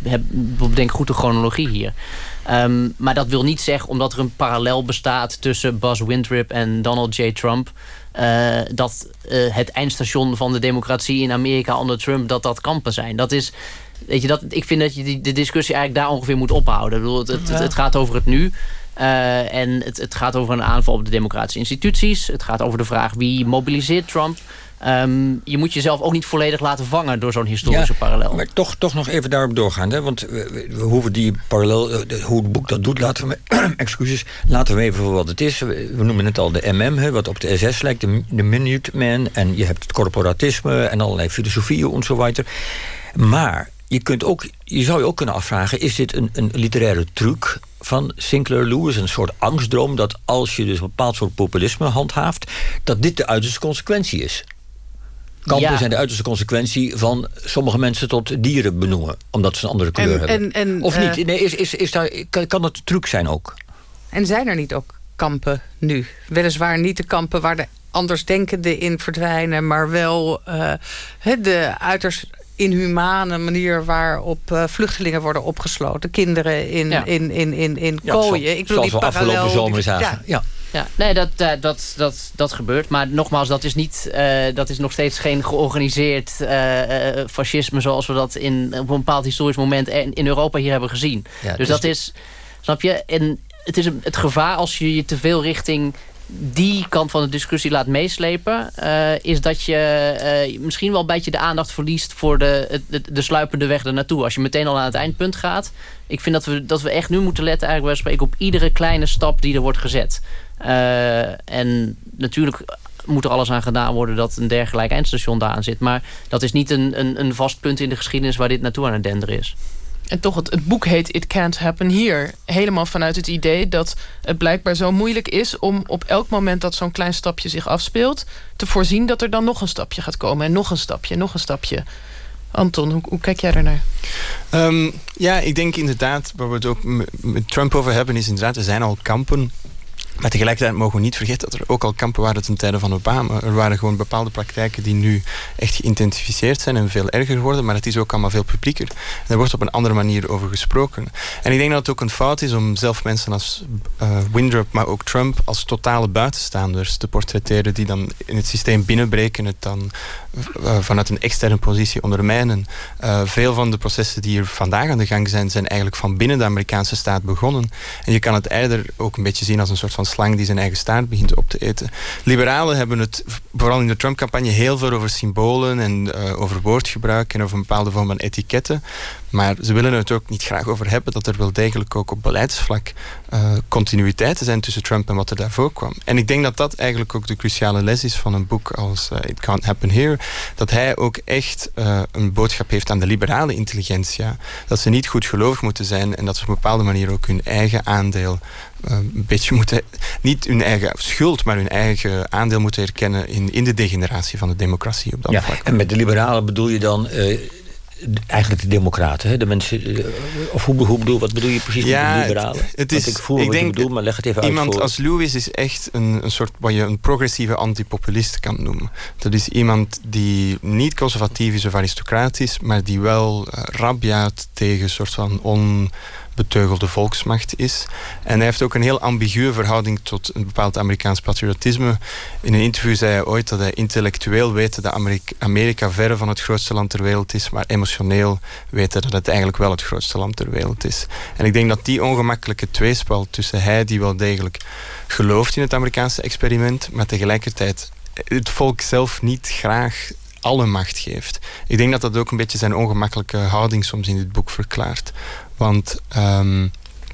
we denk goed de chronologie hier. Um, maar dat wil niet zeggen, omdat er een parallel bestaat tussen Buzz Wintrip en Donald J. Trump, Uh, dat uh, het eindstation van de democratie in Amerika onder Trump, dat dat kampen zijn. Dat is, weet je, dat, ik vind dat je die, de discussie eigenlijk daar ongeveer moet ophouden. Ik bedoel, het, het, het, het gaat over het nu. Uh, en het, het gaat over een aanval op de democratische instituties. Het gaat over de vraag wie mobiliseert Trump. Um, je moet jezelf ook niet volledig laten vangen door zo'n historische ja, parallel. Maar toch, toch nog even daarop doorgaan. Hè? Want we, we hoeven die parallel, de, hoe het boek dat doet, laten we excuses, laten we even voor wat het is. We, we noemen het al de M M, hè, wat op de S S lijkt, de, de Minuteman. En je hebt het corporatisme en allerlei filosofieën enzovoort. Maar je, kunt ook, je zou je ook kunnen afvragen, is dit een, een literaire truc van Sinclair Lewis, een soort angstdroom dat als je dus een bepaald soort populisme handhaaft, dat dit de uiterste consequentie is? Kampen ja. zijn de uiterste consequentie van sommige mensen tot dieren benoemen, omdat ze een andere kleur en, hebben. En, en, of uh, niet? Nee, is, is, is daar, kan, kan dat een truc zijn ook? En zijn er niet ook kampen nu? Weliswaar niet de kampen waar de andersdenkenden in verdwijnen, maar wel uh, de uiterst inhumane manier waarop uh, vluchtelingen worden opgesloten. Kinderen in, ja. in, in, in, in ja, kooien. Zo, Ik bedoel, die we parallel, afgelopen zomer zagen. Ja. Ja. Ja, nee, dat, uh, dat, dat, dat gebeurt. Maar nogmaals, dat is, niet, uh, dat is nog steeds geen georganiseerd uh, uh, fascisme zoals we dat in, op een bepaald historisch moment in, in Europa hier hebben gezien. Ja, dus, dus dat is, snap je, en het is een, het gevaar als je je te veel richting die kant van de discussie laat meeslepen, uh, is dat je uh, misschien wel een beetje de aandacht verliest voor de, de, de sluipende weg ernaartoe. Als je meteen al aan het eindpunt gaat. Ik vind dat we, dat we echt nu moeten letten eigenlijk bij spreken op iedere kleine stap die er wordt gezet. Uh, en natuurlijk moet er alles aan gedaan worden dat een dergelijk eindstation daar aan zit. Maar dat is niet een, een, een vast punt in de geschiedenis waar dit naartoe aan het denderen is. En toch, het, het boek heet It Can't Happen Here. Helemaal vanuit het idee dat het blijkbaar zo moeilijk is om op elk moment dat zo'n klein stapje zich afspeelt te voorzien dat er dan nog een stapje gaat komen. En nog een stapje, nog een stapje. Anton, hoe, hoe kijk jij ernaar? Um, ja, ik denk inderdaad, waar we het ook met Trump over hebben, is inderdaad, er zijn al kampen. Maar tegelijkertijd mogen we niet vergeten dat er ook al kampen waren ten tijde van Obama. Er waren gewoon bepaalde praktijken die nu echt geïntensificeerd zijn en veel erger worden, maar het is ook allemaal veel publieker. En er wordt op een andere manier over gesproken. En ik denk dat het ook een fout is om zelf mensen als uh, Windrup, maar ook Trump, als totale buitenstaanders te portretteren die dan in het systeem binnenbreken, het dan uh, vanuit een externe positie ondermijnen. Uh, veel van de processen die er vandaag aan de gang zijn, zijn eigenlijk van binnen de Amerikaanse staat begonnen. En je kan het eider ook een beetje zien als een soort van slang die zijn eigen staart begint op te eten. Liberalen hebben het, vooral in de Trump-campagne, heel veel over symbolen en uh, over woordgebruik en over een bepaalde vorm van etiketten. Maar ze willen het ook niet graag over hebben dat er wel degelijk ook op beleidsvlak uh, continuïteiten zijn tussen Trump en wat er daarvoor kwam. En ik denk dat dat eigenlijk ook de cruciale les is van een boek als uh, It Can't Happen Here. Dat hij ook echt uh, een boodschap heeft aan de liberale intelligentia. Dat ze niet goedgelovig moeten zijn en dat ze op een bepaalde manier ook hun eigen aandeel Uh, een beetje moeten, niet hun eigen schuld, maar hun eigen aandeel moeten herkennen in, in de degeneratie van de democratie op dat ja, vlak. En met de liberalen bedoel je dan uh, eigenlijk de democraten, hè? De mensen, uh, of hoe, hoe bedoel, wat bedoel je precies ja, met de liberalen? Het, het is, Want ik voel ik wat denk, je bedoelt, maar leg het even uit. Iemand voor. als Lewis is echt een, een soort wat je een progressieve antipopulist kan noemen. Dat is iemand die niet conservatief is of aristocratisch, maar die wel uh, rabiaat tegen een soort van on beteugelde volksmacht is. En hij heeft ook een heel ambiguë verhouding tot een bepaald Amerikaans patriotisme. In een interview zei hij ooit dat hij intellectueel weet dat Amerika, Amerika verre van het grootste land ter wereld is, maar emotioneel weet dat het eigenlijk wel het grootste land ter wereld is. En ik denk dat die ongemakkelijke tweespalt tussen hij die wel degelijk gelooft in het Amerikaanse experiment, maar tegelijkertijd het volk zelf niet graag alle macht geeft. Ik denk dat dat ook een beetje zijn ongemakkelijke houding soms in dit boek verklaart. Want um,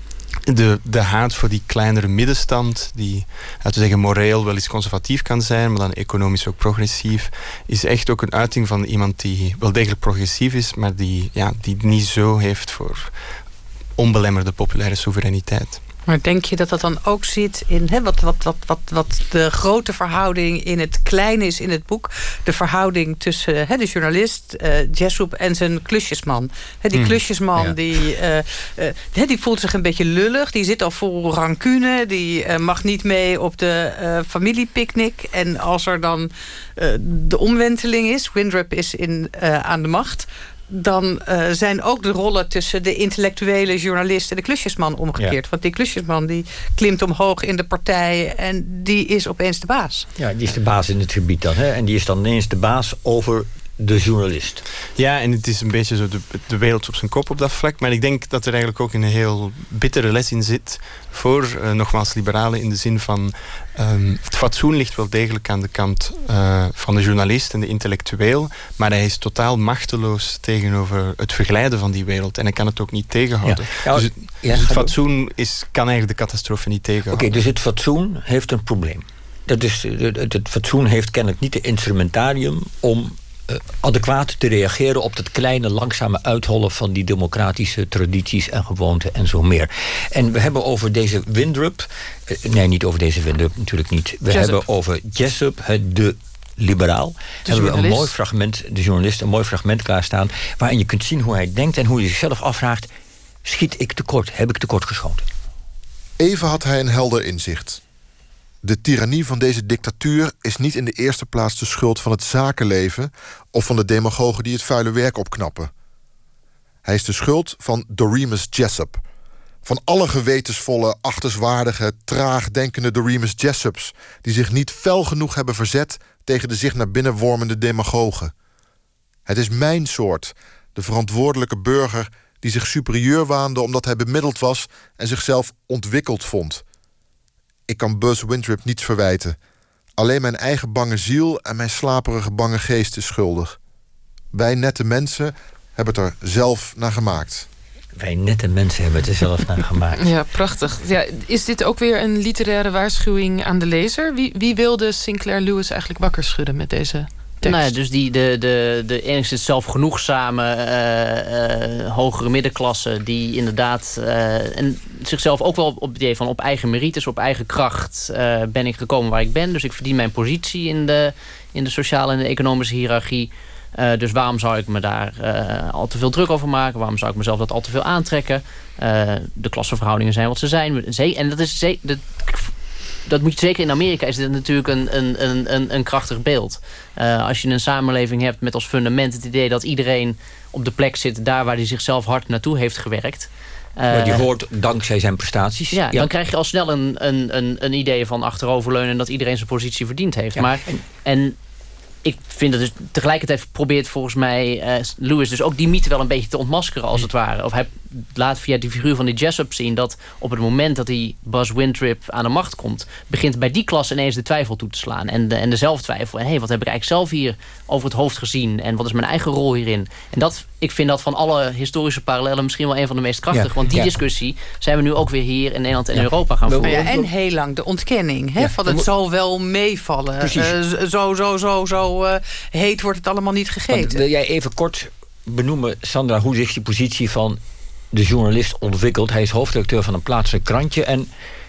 de, de haat voor die kleinere middenstand, die, laten we zeggen, moreel wel eens conservatief kan zijn, maar dan economisch ook progressief, is echt ook een uiting van iemand die wel degelijk progressief is, maar die, ja, die niet zo heeft voor onbelemmerde populaire soevereiniteit. Maar denk je dat dat dan ook zit in hè, wat, wat, wat, wat, wat de grote verhouding in het kleine is in het boek? De verhouding tussen hè, de journalist uh, Jessup en zijn klusjesman. Hè, die mm, klusjesman ja. die, uh, uh, die voelt zich een beetje lullig. Die zit al vol rancune. Die uh, mag niet mee op de uh, familiepicknick. En als er dan uh, de omwenteling is, Windrup is in, uh, aan de macht, dan uh, zijn ook de rollen tussen de intellectuele journalist en de klusjesman omgekeerd. Ja. Want die klusjesman die klimt omhoog in de partij en die is opeens de baas. Ja, die is de baas in het gebied dan. Hè? En die is dan ineens de baas over de journalist. Ja, en het is een beetje zo de, de wereld op zijn kop op dat vlak. Maar ik denk dat er eigenlijk ook een heel bittere les in zit voor, uh, nogmaals, liberalen, in de zin van um, het fatsoen ligt wel degelijk aan de kant uh, van de journalist en de intellectueel, maar hij is totaal machteloos tegenover het verglijden van die wereld. En hij kan het ook niet tegenhouden. Ja. Ja, dus, ja, dus het fatsoen is, kan eigenlijk de catastrofe niet tegenhouden. Oké, okay, dus het fatsoen heeft een probleem. Dat is, het, het fatsoen heeft kennelijk niet de instrumentarium om Uh, adequaat te reageren op dat kleine, langzame uithollen van die democratische tradities en gewoonten en zo meer. En we hebben over deze Windrup, uh, nee, niet over deze Windrup, natuurlijk niet. We Jessup. hebben over Jessup, de liberaal. De hebben we een mooi fragment, de journalist, een mooi fragment klaarstaan, waarin je kunt zien hoe hij denkt en hoe hij zichzelf afvraagt: schiet ik tekort? Heb ik tekort geschoten? Even had hij een helder inzicht. De tirannie van deze dictatuur is niet in de eerste plaats de schuld van het zakenleven of van de demagogen die het vuile werk opknappen. Hij is de schuld van Doremus Jessup. Van alle gewetensvolle, achterswaardige, traag denkende Doremus Jessups die zich niet fel genoeg hebben verzet tegen de zich naar binnen wormende demagogen. Het is mijn soort, de verantwoordelijke burger die zich superieur waande omdat hij bemiddeld was en zichzelf ontwikkeld vond. Ik kan Buzz Windrup niets verwijten. Alleen mijn eigen bange ziel en mijn slaperige bange geest is schuldig. Wij nette mensen hebben het er zelf naar gemaakt. Wij nette mensen hebben het er zelf naar gemaakt. Ja, prachtig. Ja, is dit ook weer een literaire waarschuwing aan de lezer? Wie, wie wilde Sinclair Lewis eigenlijk wakker schudden met deze tekst? Nou ja, dus die, de, de, de enigszins zelfgenoegzame uh, uh, hogere middenklasse... die inderdaad uh, en zichzelf ook wel op het idee van... op eigen merites, op eigen kracht uh, ben ik gekomen waar ik ben. Dus ik verdien mijn positie in de, in de sociale en de economische hiërarchie... Uh, dus waarom zou ik me daar uh, al te veel druk over maken? Waarom zou ik mezelf dat al te veel aantrekken? Uh, de klassenverhoudingen zijn wat ze zijn. En dat is zeker... Dat, dat moet je zeker in Amerika is dit natuurlijk een, een, een, een krachtig beeld. Uh, als je een samenleving hebt met als fundament het idee dat iedereen op de plek zit... daar waar hij zichzelf hard naartoe heeft gewerkt... Maar die hoort dankzij zijn prestaties. Ja, ja, dan krijg je al snel een, een, een, een idee van achteroverleunen... en dat iedereen zijn positie verdiend heeft. Ja, maar, en, en ik vind dat dus tegelijkertijd probeert volgens mij uh, Lewis dus ook die mythe wel een beetje te ontmaskeren als het ware. Of hij laat via die figuur van die Jessup zien dat op het moment dat die Buzz Wintrip aan de macht komt, begint bij die klas ineens de twijfel toe te slaan. En de, en de zelftwijfel. En hé, hey, wat heb ik eigenlijk zelf hier over het hoofd gezien? En wat is mijn eigen rol hierin? En dat, ik vind dat van alle historische parallellen misschien wel een van de meest krachtige. Ja, want die ja. discussie zijn we nu ook weer hier in Nederland en ja. Europa gaan voeren. Ja, en heel lang de ontkenning. Hè, ja. Van het zal wel meevallen. Uh, zo, zo, zo, zo uh, heet wordt het allemaal niet gegeten. Want wil jij even kort benoemen, Sandra, hoe zich die positie van de journalist ontwikkelt? Hij is hoofdredacteur van een plaatselijk krantje en,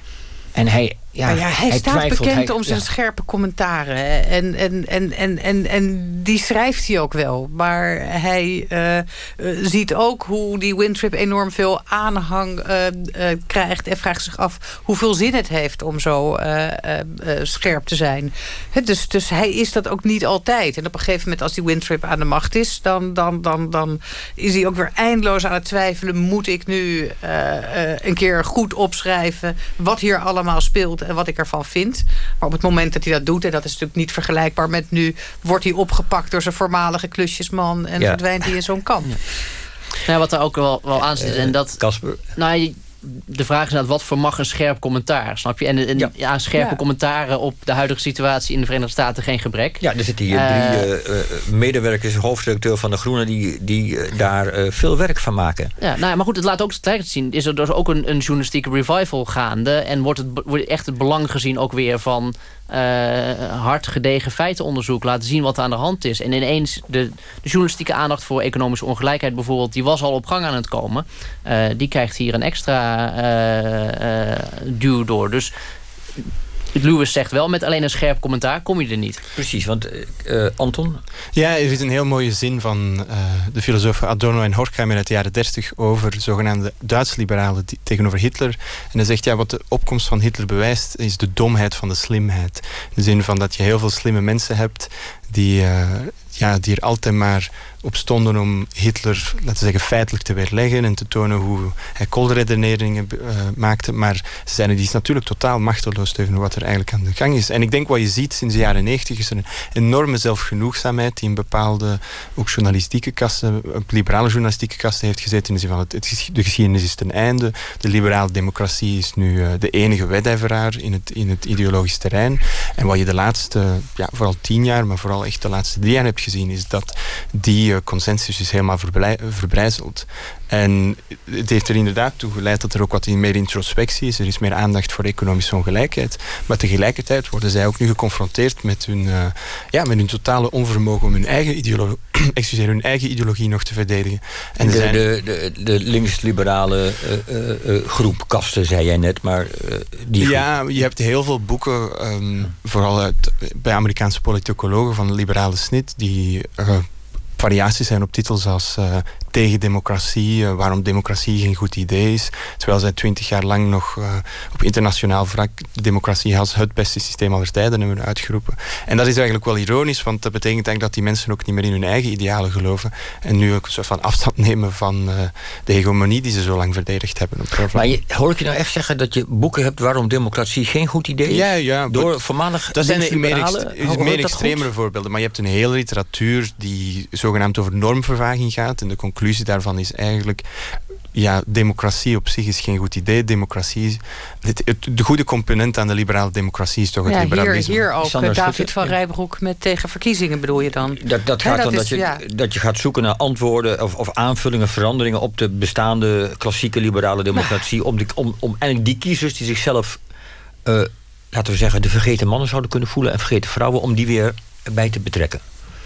en hij... Ja, ja, hij, hij staat twijfelt, bekend hij, om zijn ja. scherpe commentaren. Hè? En, en, en, en, en, en die schrijft hij ook wel. Maar hij uh, uh, ziet ook hoe die Wintrip enorm veel aanhang uh, uh, krijgt. En vraagt zich af hoeveel zin het heeft om zo uh, uh, uh, scherp te zijn. He, dus, dus hij is dat ook niet altijd. En op een gegeven moment als die Wintrip aan de macht is... dan, dan, dan, dan is hij ook weer eindeloos aan het twijfelen. Moet ik nu uh, uh, een keer goed opschrijven wat hier allemaal speelt... en wat ik ervan vind. Maar op het moment dat hij dat doet... en dat is natuurlijk niet vergelijkbaar met nu... wordt hij opgepakt door zijn voormalige klusjesman... en ja. verdwijnt hij in zo'n kamp. Ja. Nou, wat er ook wel, wel aan zit... Uh, en dat, Casper? Nou, de vraag is inderdaad, wat vermag een scherp commentaar? Snap je? En, en ja. ja, scherpe ja. commentaren op de huidige situatie in de Verenigde Staten geen gebrek. Ja, er zitten hier uh, drie uh, medewerkers, hoofdredacteur van de Groenen... die, die uh, daar uh, veel werk van maken. Ja, nou, maar goed, het laat ook tegelijkertijd zien... is er dus ook een, een journalistieke revival gaande... en wordt, het, wordt echt het belang gezien ook weer van... Uh, hard gedegen feitenonderzoek, laten zien wat er aan de hand is. En ineens de, de journalistieke aandacht voor economische ongelijkheid bijvoorbeeld... die was al op gang aan het komen. Uh, die krijgt hier een extra uh, uh, duw door. Dus Lewis zegt wel, met alleen een scherp commentaar kom je er niet. Precies, want uh, Anton? Ja, er zit een heel mooie zin van uh, de filosofen Adorno en Horkheimer uit de jaren dertig over zogenaamde Duits-liberalen tegenover Hitler. En hij zegt, ja, wat de opkomst van Hitler bewijst is de domheid van de slimheid. In de zin van dat je heel veel slimme mensen hebt die, uh, ja, die er altijd maar op stonden om Hitler, laten we zeggen, feitelijk te weerleggen en te tonen hoe hij koolredeneringen uh, maakte. Maar ze zijn er die is natuurlijk totaal machteloos tegenover wat er eigenlijk aan de gang is. En ik denk wat je ziet sinds de jaren negentig is er een enorme zelfgenoegzaamheid die in bepaalde ook journalistieke kasten, liberale journalistieke kasten heeft gezeten. In de zin van het, het, de geschiedenis is ten einde. De liberale democratie is nu uh, de enige wedijveraar in het, in het ideologisch terrein. En wat je de laatste, ja, vooral tien jaar, maar vooral echt de laatste drie jaar hebt gezien, is dat die uh, consensus is helemaal verbrijzeld. En het heeft er inderdaad toe geleid dat er ook wat meer introspectie is. Er is meer aandacht voor economische ongelijkheid. Maar tegelijkertijd worden zij ook nu geconfronteerd met hun, uh, ja, met hun totale onvermogen om hun eigen, ideolo- excuseer, hun eigen ideologie nog te verdedigen. En de, zijn... de, de, de links-liberale uh, uh, groep kasten, zei jij net, maar uh, die Ja, groep... je hebt heel veel boeken, um, vooral uit, bij Amerikaanse politicologen van de liberale snit, die uh, variaties zijn op titels als uh, tegen democratie, uh, waarom democratie geen goed idee is. Terwijl zij twintig jaar lang nog uh, op internationaal vlak de democratie als het beste systeem aller tijden hebben uitgeroepen. En dat is eigenlijk wel ironisch, want dat betekent eigenlijk dat die mensen ook niet meer in hun eigen idealen geloven en nu ook een soort van afstand nemen van uh, de hegemonie die ze zo lang verdedigd hebben. Op maar je, hoor ik je nou echt zeggen dat je boeken hebt waarom democratie geen goed idee is? Ja, ja. Door voormalig dat zijn meer, liberalen, ext- meer extremere voorbeelden, maar je hebt een hele literatuur die zogenaamd over normvervaging gaat en de conclusie daarvan is eigenlijk ja, democratie op zich is geen goed idee. Democratie, het, het, de goede component aan de liberale democratie is toch het ja, liberalisme. Hier, hier ook Sander David Schutte, van ja. Rijbroek met tegen verkiezingen bedoel je dan? Dat, dat gaat He, dat dan is, dat, je, ja. dat je gaat zoeken naar antwoorden of, of aanvullingen, veranderingen op de bestaande klassieke liberale democratie. Om, die, om, om eigenlijk die kiezers die zichzelf, uh, laten we zeggen, de vergeten mannen zouden kunnen voelen en vergeten vrouwen, om die weer bij te betrekken.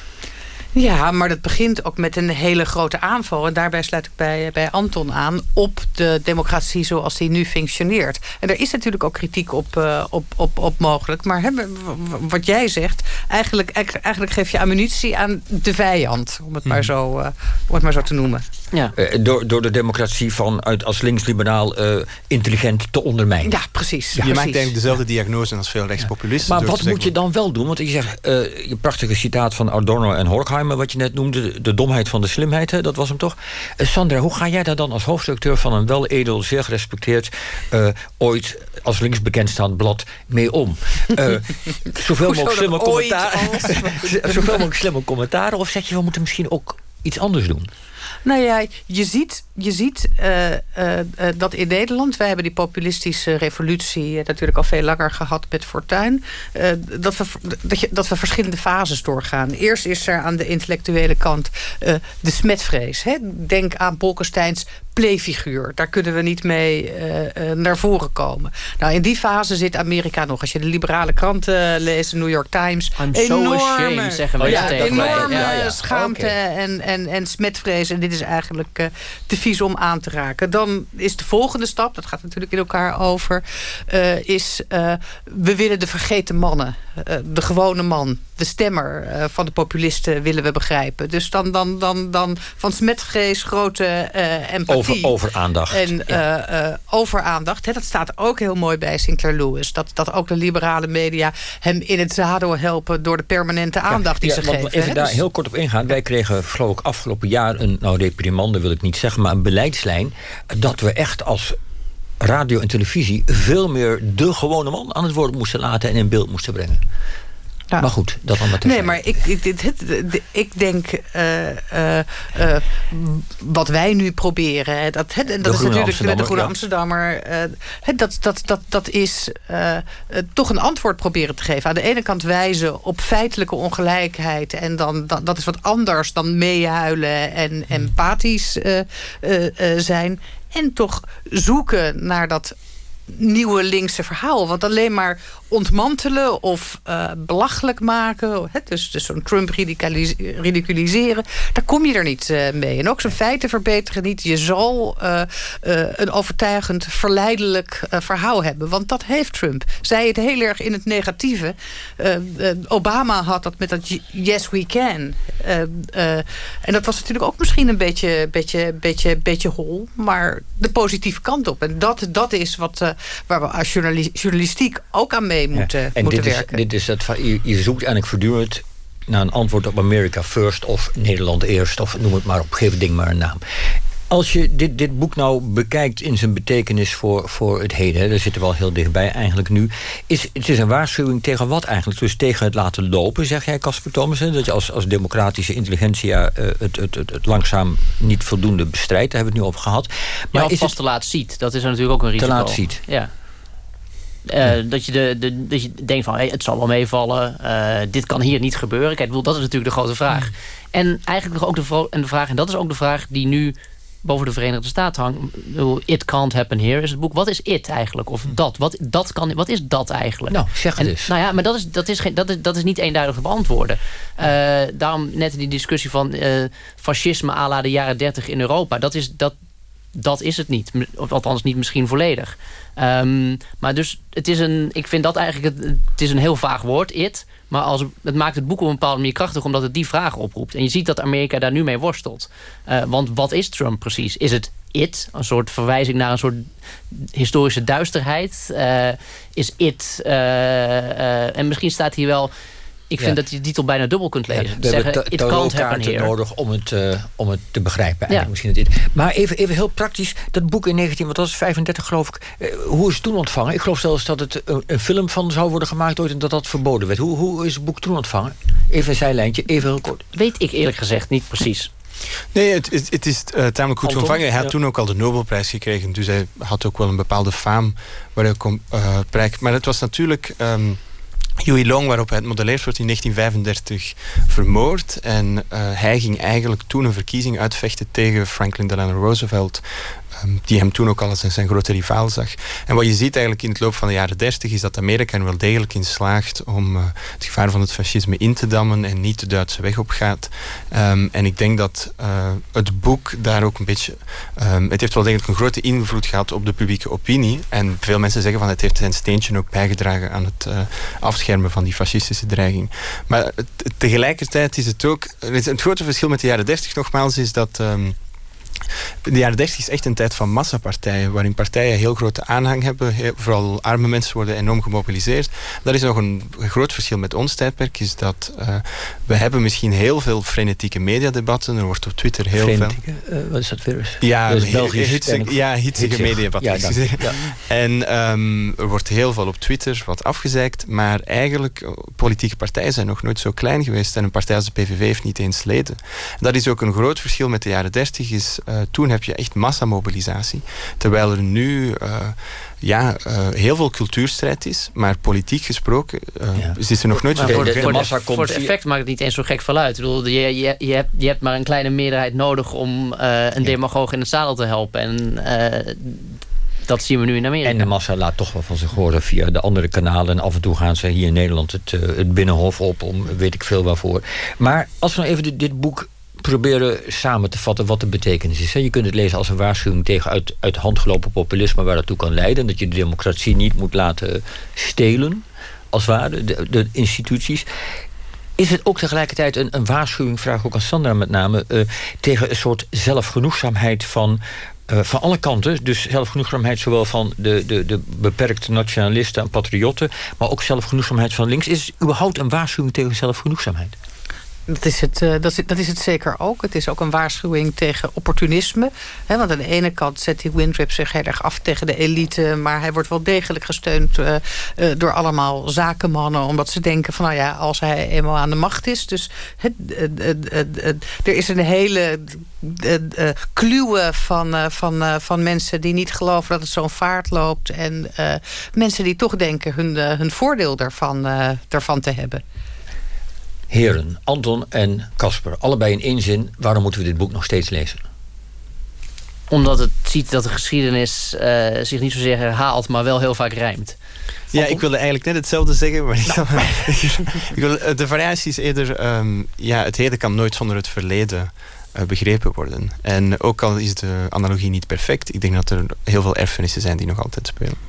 Ja, maar dat begint ook met een hele grote aanval. En daarbij sluit ik bij, bij Anton aan op de democratie zoals die nu functioneert. En er is natuurlijk ook kritiek op, uh, op, op, op mogelijk. Maar he, wat jij zegt, eigenlijk, eigenlijk geef je ammunitie aan de vijand. Om het, hmm. maar, zo, uh, om het maar zo te noemen. Ja. Uh, door, door de democratie vanuit als linksliberaal uh, intelligent te ondermijnen. Ja, precies. Ja, precies. je maakt eigenlijk dezelfde diagnose als veel rechtspopulisten. Maar wat moet je dan wel doen? Want je zegt, uh, je prachtige citaat van Adorno en Horkheimer, wat je net noemde, de, de domheid van de slimheid, hè, dat was hem toch? Uh, Sandra, hoe ga jij daar dan als hoofdredacteur van een wel edel, zeer gerespecteerd, uh, ooit als links bekendstaand blad mee om? Uh, zoveel mogelijk slimme commentaren. Zoveel mogelijk slimme commentaren, of zeg je, we moeten misschien ook iets anders doen? Nou ja, je ziet, je ziet uh, uh, uh, dat in Nederland, wij hebben die populistische revolutie uh, natuurlijk al veel langer gehad met Fortuyn, uh, dat, we, dat, je, dat we verschillende fases doorgaan. Eerst is er aan de intellectuele kant uh, de smetvrees. Hè? Denk aan Bolkesteins playfiguur. Daar kunnen we niet mee uh, uh, naar voren komen. Nou, in die fase zit Amerika nog. Als je de liberale kranten leest, de New York Times, I'm enorme, so ashamed, zeggen we ja, tegen mij. enorme Ja, ja. schaamte Okay. en, en, en smetvrees. En dit is eigenlijk uh, te vies om aan te raken. Dan is de volgende stap, dat gaat natuurlijk in elkaar over, uh, is uh, we willen de vergeten mannen, uh, de gewone man, de stemmer uh, van de populisten willen we begrijpen. Dus dan, dan, dan, dan van smetvrees, grote uh, empathie. Over, over aandacht. En ja. uh, uh, over aandacht. Hè, dat staat ook heel mooi bij Sinclair Lewis. Dat, dat ook de liberale media hem in het zadel helpen door de permanente aandacht ja, die ja, ze want geven. Even hè, daar dus... heel kort op ingaan. Wij kregen, geloof ik, afgelopen jaar een, nou, reprimande wil ik niet zeggen, maar een beleidslijn dat we echt als radio en televisie veel meer de gewone man aan het woord moesten laten en in beeld moesten brengen. Ja. Maar goed, dat allemaal Nee, maar ik, ik, dit, dit, ik denk uh, uh, uh, wat wij nu proberen, dat, dat is natuurlijk met de Groene Amsterdammer, uh, dat, dat, dat, dat is uh, uh, toch een antwoord proberen te geven. Aan de ene kant wijzen op feitelijke ongelijkheid en dan, dat, dat is wat anders dan meehuilen en hmm. empathisch uh, uh, uh, zijn. En toch zoeken naar dat nieuwe linkse verhaal. Want alleen maar ontmantelen of uh, belachelijk maken, hè, dus, dus zo'n Trump ridiculiseren, daar kom je er niet uh, mee. En ook zijn feiten verbeteren niet. Je zal uh, uh, een overtuigend, verleidelijk uh, verhaal hebben. Want dat heeft Trump. Zij het heel erg in het negatieve. Uh, uh, Obama had dat met dat yes we can. Uh, uh, en dat was natuurlijk ook misschien een beetje, beetje, beetje, beetje hol, maar de positieve kant op. En dat, dat is wat, uh, waar we als journali- journalistiek ook aan mee moeten, ja, en moeten dit werken. Is, dit is het, je, je zoekt eigenlijk voortdurend naar een antwoord op America First of Nederland Eerst of noem het maar op, geef het ding maar een naam. Als je dit, dit boek nou bekijkt in zijn betekenis voor, voor het heden, hè, daar zitten we al heel dichtbij eigenlijk nu, is het is een waarschuwing tegen wat eigenlijk? Dus tegen het laten lopen, zeg jij, Casper Thomassen, dat je als, als democratische intelligentia uh, het, het, het, het langzaam niet voldoende bestrijdt, daar hebben we het nu over gehad. Maar ja, is pas het te laat ziet, dat is natuurlijk ook een risico. Te laat ziet. Ja. Uh, ja. dat, je de, de, dat je denkt van, hey, het zal wel meevallen. Uh, dit kan hier niet gebeuren. Kijk, dat is natuurlijk de grote vraag. Mm. En eigenlijk ook de, vro- en de vraag, en dat is ook de vraag die nu boven de Verenigde Staten hangt. It can't happen here is het boek. Wat is it eigenlijk? Of dat? Wat, dat kan, wat is dat eigenlijk? Nou, zeg het en, eens. Nou ja, maar dat is, dat is, geen, dat is, dat is niet eenduidig te beantwoorden. Uh, daarom net die discussie van uh, fascisme à la de jaren dertig in Europa. Dat is, dat, dat is het niet. Of althans niet misschien volledig. Um, maar dus, het is een, ik vind dat eigenlijk, het, het is een heel vaag woord, it. Maar als, het maakt het boek op een bepaalde manier krachtig, omdat het die vraag oproept. En je ziet dat Amerika daar nu mee worstelt. Uh, want wat is Trump precies? Is het it? Een soort verwijzing naar een soort historische duisterheid? Uh, is it? Uh, uh, en misschien staat hier wel, ik vind ja. dat je de titel bijna dubbel kunt lezen. Ja, we zeggen, hebben it can't happen here. nodig om het, uh, om het te begrijpen. Eigenlijk. Ja. Misschien het it. Maar even, even heel praktisch, dat boek in negentien, wat was het, vijfendertig geloof ik. Uh, hoe is het toen ontvangen? Ik geloof zelfs dat het een, een film van zou worden gemaakt ooit en dat dat verboden werd. Hoe, hoe is het boek toen ontvangen? Even een zijlijntje, even heel kort. Weet ik eerlijk gezegd niet precies. Nee, het, het, het is uh, tamelijk goed Anton, ontvangen. Hij had ja. toen ook al de Nobelprijs gekregen. Dus hij had ook wel een bepaalde faam waar hij kon uh, prijken. Maar het was natuurlijk... Um, Huey Long, waarop hij het modelleerd wordt, in negentien vijfendertig vermoord. En uh, hij ging eigenlijk toen een verkiezing uitvechten tegen Franklin Delano Roosevelt, um, die hem toen ook al als zijn grote rivaal zag. En wat je ziet eigenlijk in het loop van de jaren dertig is dat Amerika er wel degelijk in slaagt om uh, het gevaar van het fascisme in te dammen en niet de Duitse weg op gaat. Um, en ik denk dat uh, het boek daar ook een beetje... Um, het heeft wel degelijk een grote invloed gehad op de publieke opinie. En veel mensen zeggen van het heeft zijn steentje ook bijgedragen aan het uh, afschermen van die fascistische dreiging. Maar uh, tegelijkertijd is het ook... Het grote verschil met de jaren dertig nogmaals is dat... Um, de jaren dertig is echt een tijd van massapartijen, waarin partijen heel grote aanhang hebben. Heel, vooral arme mensen worden enorm gemobiliseerd. Dat is nog een groot verschil met ons tijdperk, is dat uh, we hebben misschien heel veel frenetieke mediadebatten. Er wordt op Twitter heel frenetieke, veel... Uh, wat is dat weer? Ja, dat is Belgisch. Hitsig, ja, hitsige mediadebatten. Ja, ja. En um, er wordt heel veel op Twitter wat afgezeikt, maar eigenlijk, politieke partijen zijn nog nooit zo klein geweest. En een partij als de P V V heeft niet eens leden. Dat is ook een groot verschil met de jaren dertig, is uh, toen heb je echt massamobilisatie. Terwijl er nu uh, ja, uh, heel veel cultuurstrijd is, maar politiek gesproken uh, ja. is er nog nooit zo voor, veel. de, voor, de, voor het effect maakt het niet eens zo gek veel uit. Ik bedoel, je, je, je, hebt, je hebt maar een kleine meerderheid nodig om uh, een ja. demagoog in het zadel te helpen. En uh, dat zien we nu in Amerika. En de massa laat toch wel van zich horen via de andere kanalen. En af en toe gaan ze hier in Nederland het, uh, het Binnenhof op, om weet ik veel waarvoor. Maar als we nou even dit, dit boek proberen samen te vatten wat de betekenis is. Je kunt het lezen als een waarschuwing tegen uit, uit de hand gelopen populisme waar dat toe kan leiden. Dat je de democratie niet moet laten stelen, als het ware, de, de instituties. Is het ook tegelijkertijd een, een waarschuwing, vraag ik ook aan Sandra met name, uh, tegen een soort zelfgenoegzaamheid van... Uh, van alle kanten, dus zelfgenoegzaamheid zowel van de, de, de beperkte nationalisten en patriotten, maar ook zelfgenoegzaamheid van links. Is het überhaupt een waarschuwing tegen zelfgenoegzaamheid? Dat is, het, uh, dat, is, dat is het zeker ook. Het is ook een waarschuwing tegen opportunisme. Hè, want aan de ene kant zet die Windrip zich heel erg af tegen de elite, maar hij wordt wel degelijk gesteund uh, uh, door allemaal zakenmannen, omdat ze denken van, nou ja, als hij eenmaal aan de macht is. Dus het, uh, uh, uh, uh, er is een hele uh, uh, kluwe van, uh, van, uh, van mensen die niet geloven dat het zo'n vaart loopt, en uh, mensen die toch denken hun, uh, hun voordeel daarvan, uh, daarvan te hebben. Heren, Anton en Casper, allebei in één zin, waarom moeten we dit boek nog steeds lezen? Omdat het ziet dat de geschiedenis uh, zich niet zozeer herhaalt, maar wel heel vaak rijmt. Ja, ik wilde eigenlijk net hetzelfde zeggen. Maar nou. ik wil, de variatie is eerder... Um, ja, het heden kan nooit zonder het verleden uh, begrepen worden. En ook al is de analogie niet perfect, ik denk dat er heel veel erfenissen zijn die nog altijd spelen.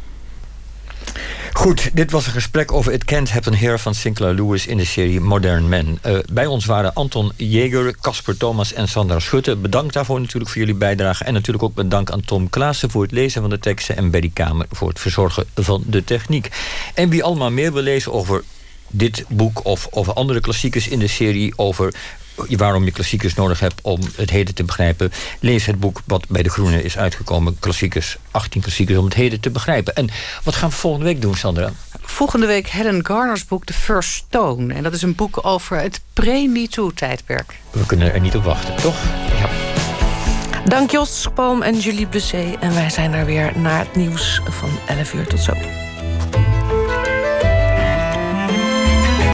Goed, dit was een gesprek over It Can't Happen Here van Sinclair Lewis in de serie Modern Men. Uh, bij ons waren Anton Jäger, Casper Thomas en Sandra Schutte. Bedankt daarvoor natuurlijk voor jullie bijdrage. En natuurlijk ook bedankt aan Tom Klaassen voor het lezen van de teksten en Betty Kamer voor het verzorgen van de techniek. En wie allemaal meer wil lezen over dit boek of over andere klassiekers in de serie, over waarom je klassiekers nodig hebt om het heden te begrijpen, lees het boek wat bij De Groene is uitgekomen. Klassiekers, achttien klassiekers om het heden te begrijpen. En wat gaan we volgende week doen, Sandra? Volgende week Helen Garner's boek The First Stone. En dat is een boek over het pre-MeToo-tijdperk. We kunnen er niet op wachten, toch? Ja. Dank Jos Palm en Julie Busset. En wij zijn er weer naar het nieuws van elf uur. Tot zo.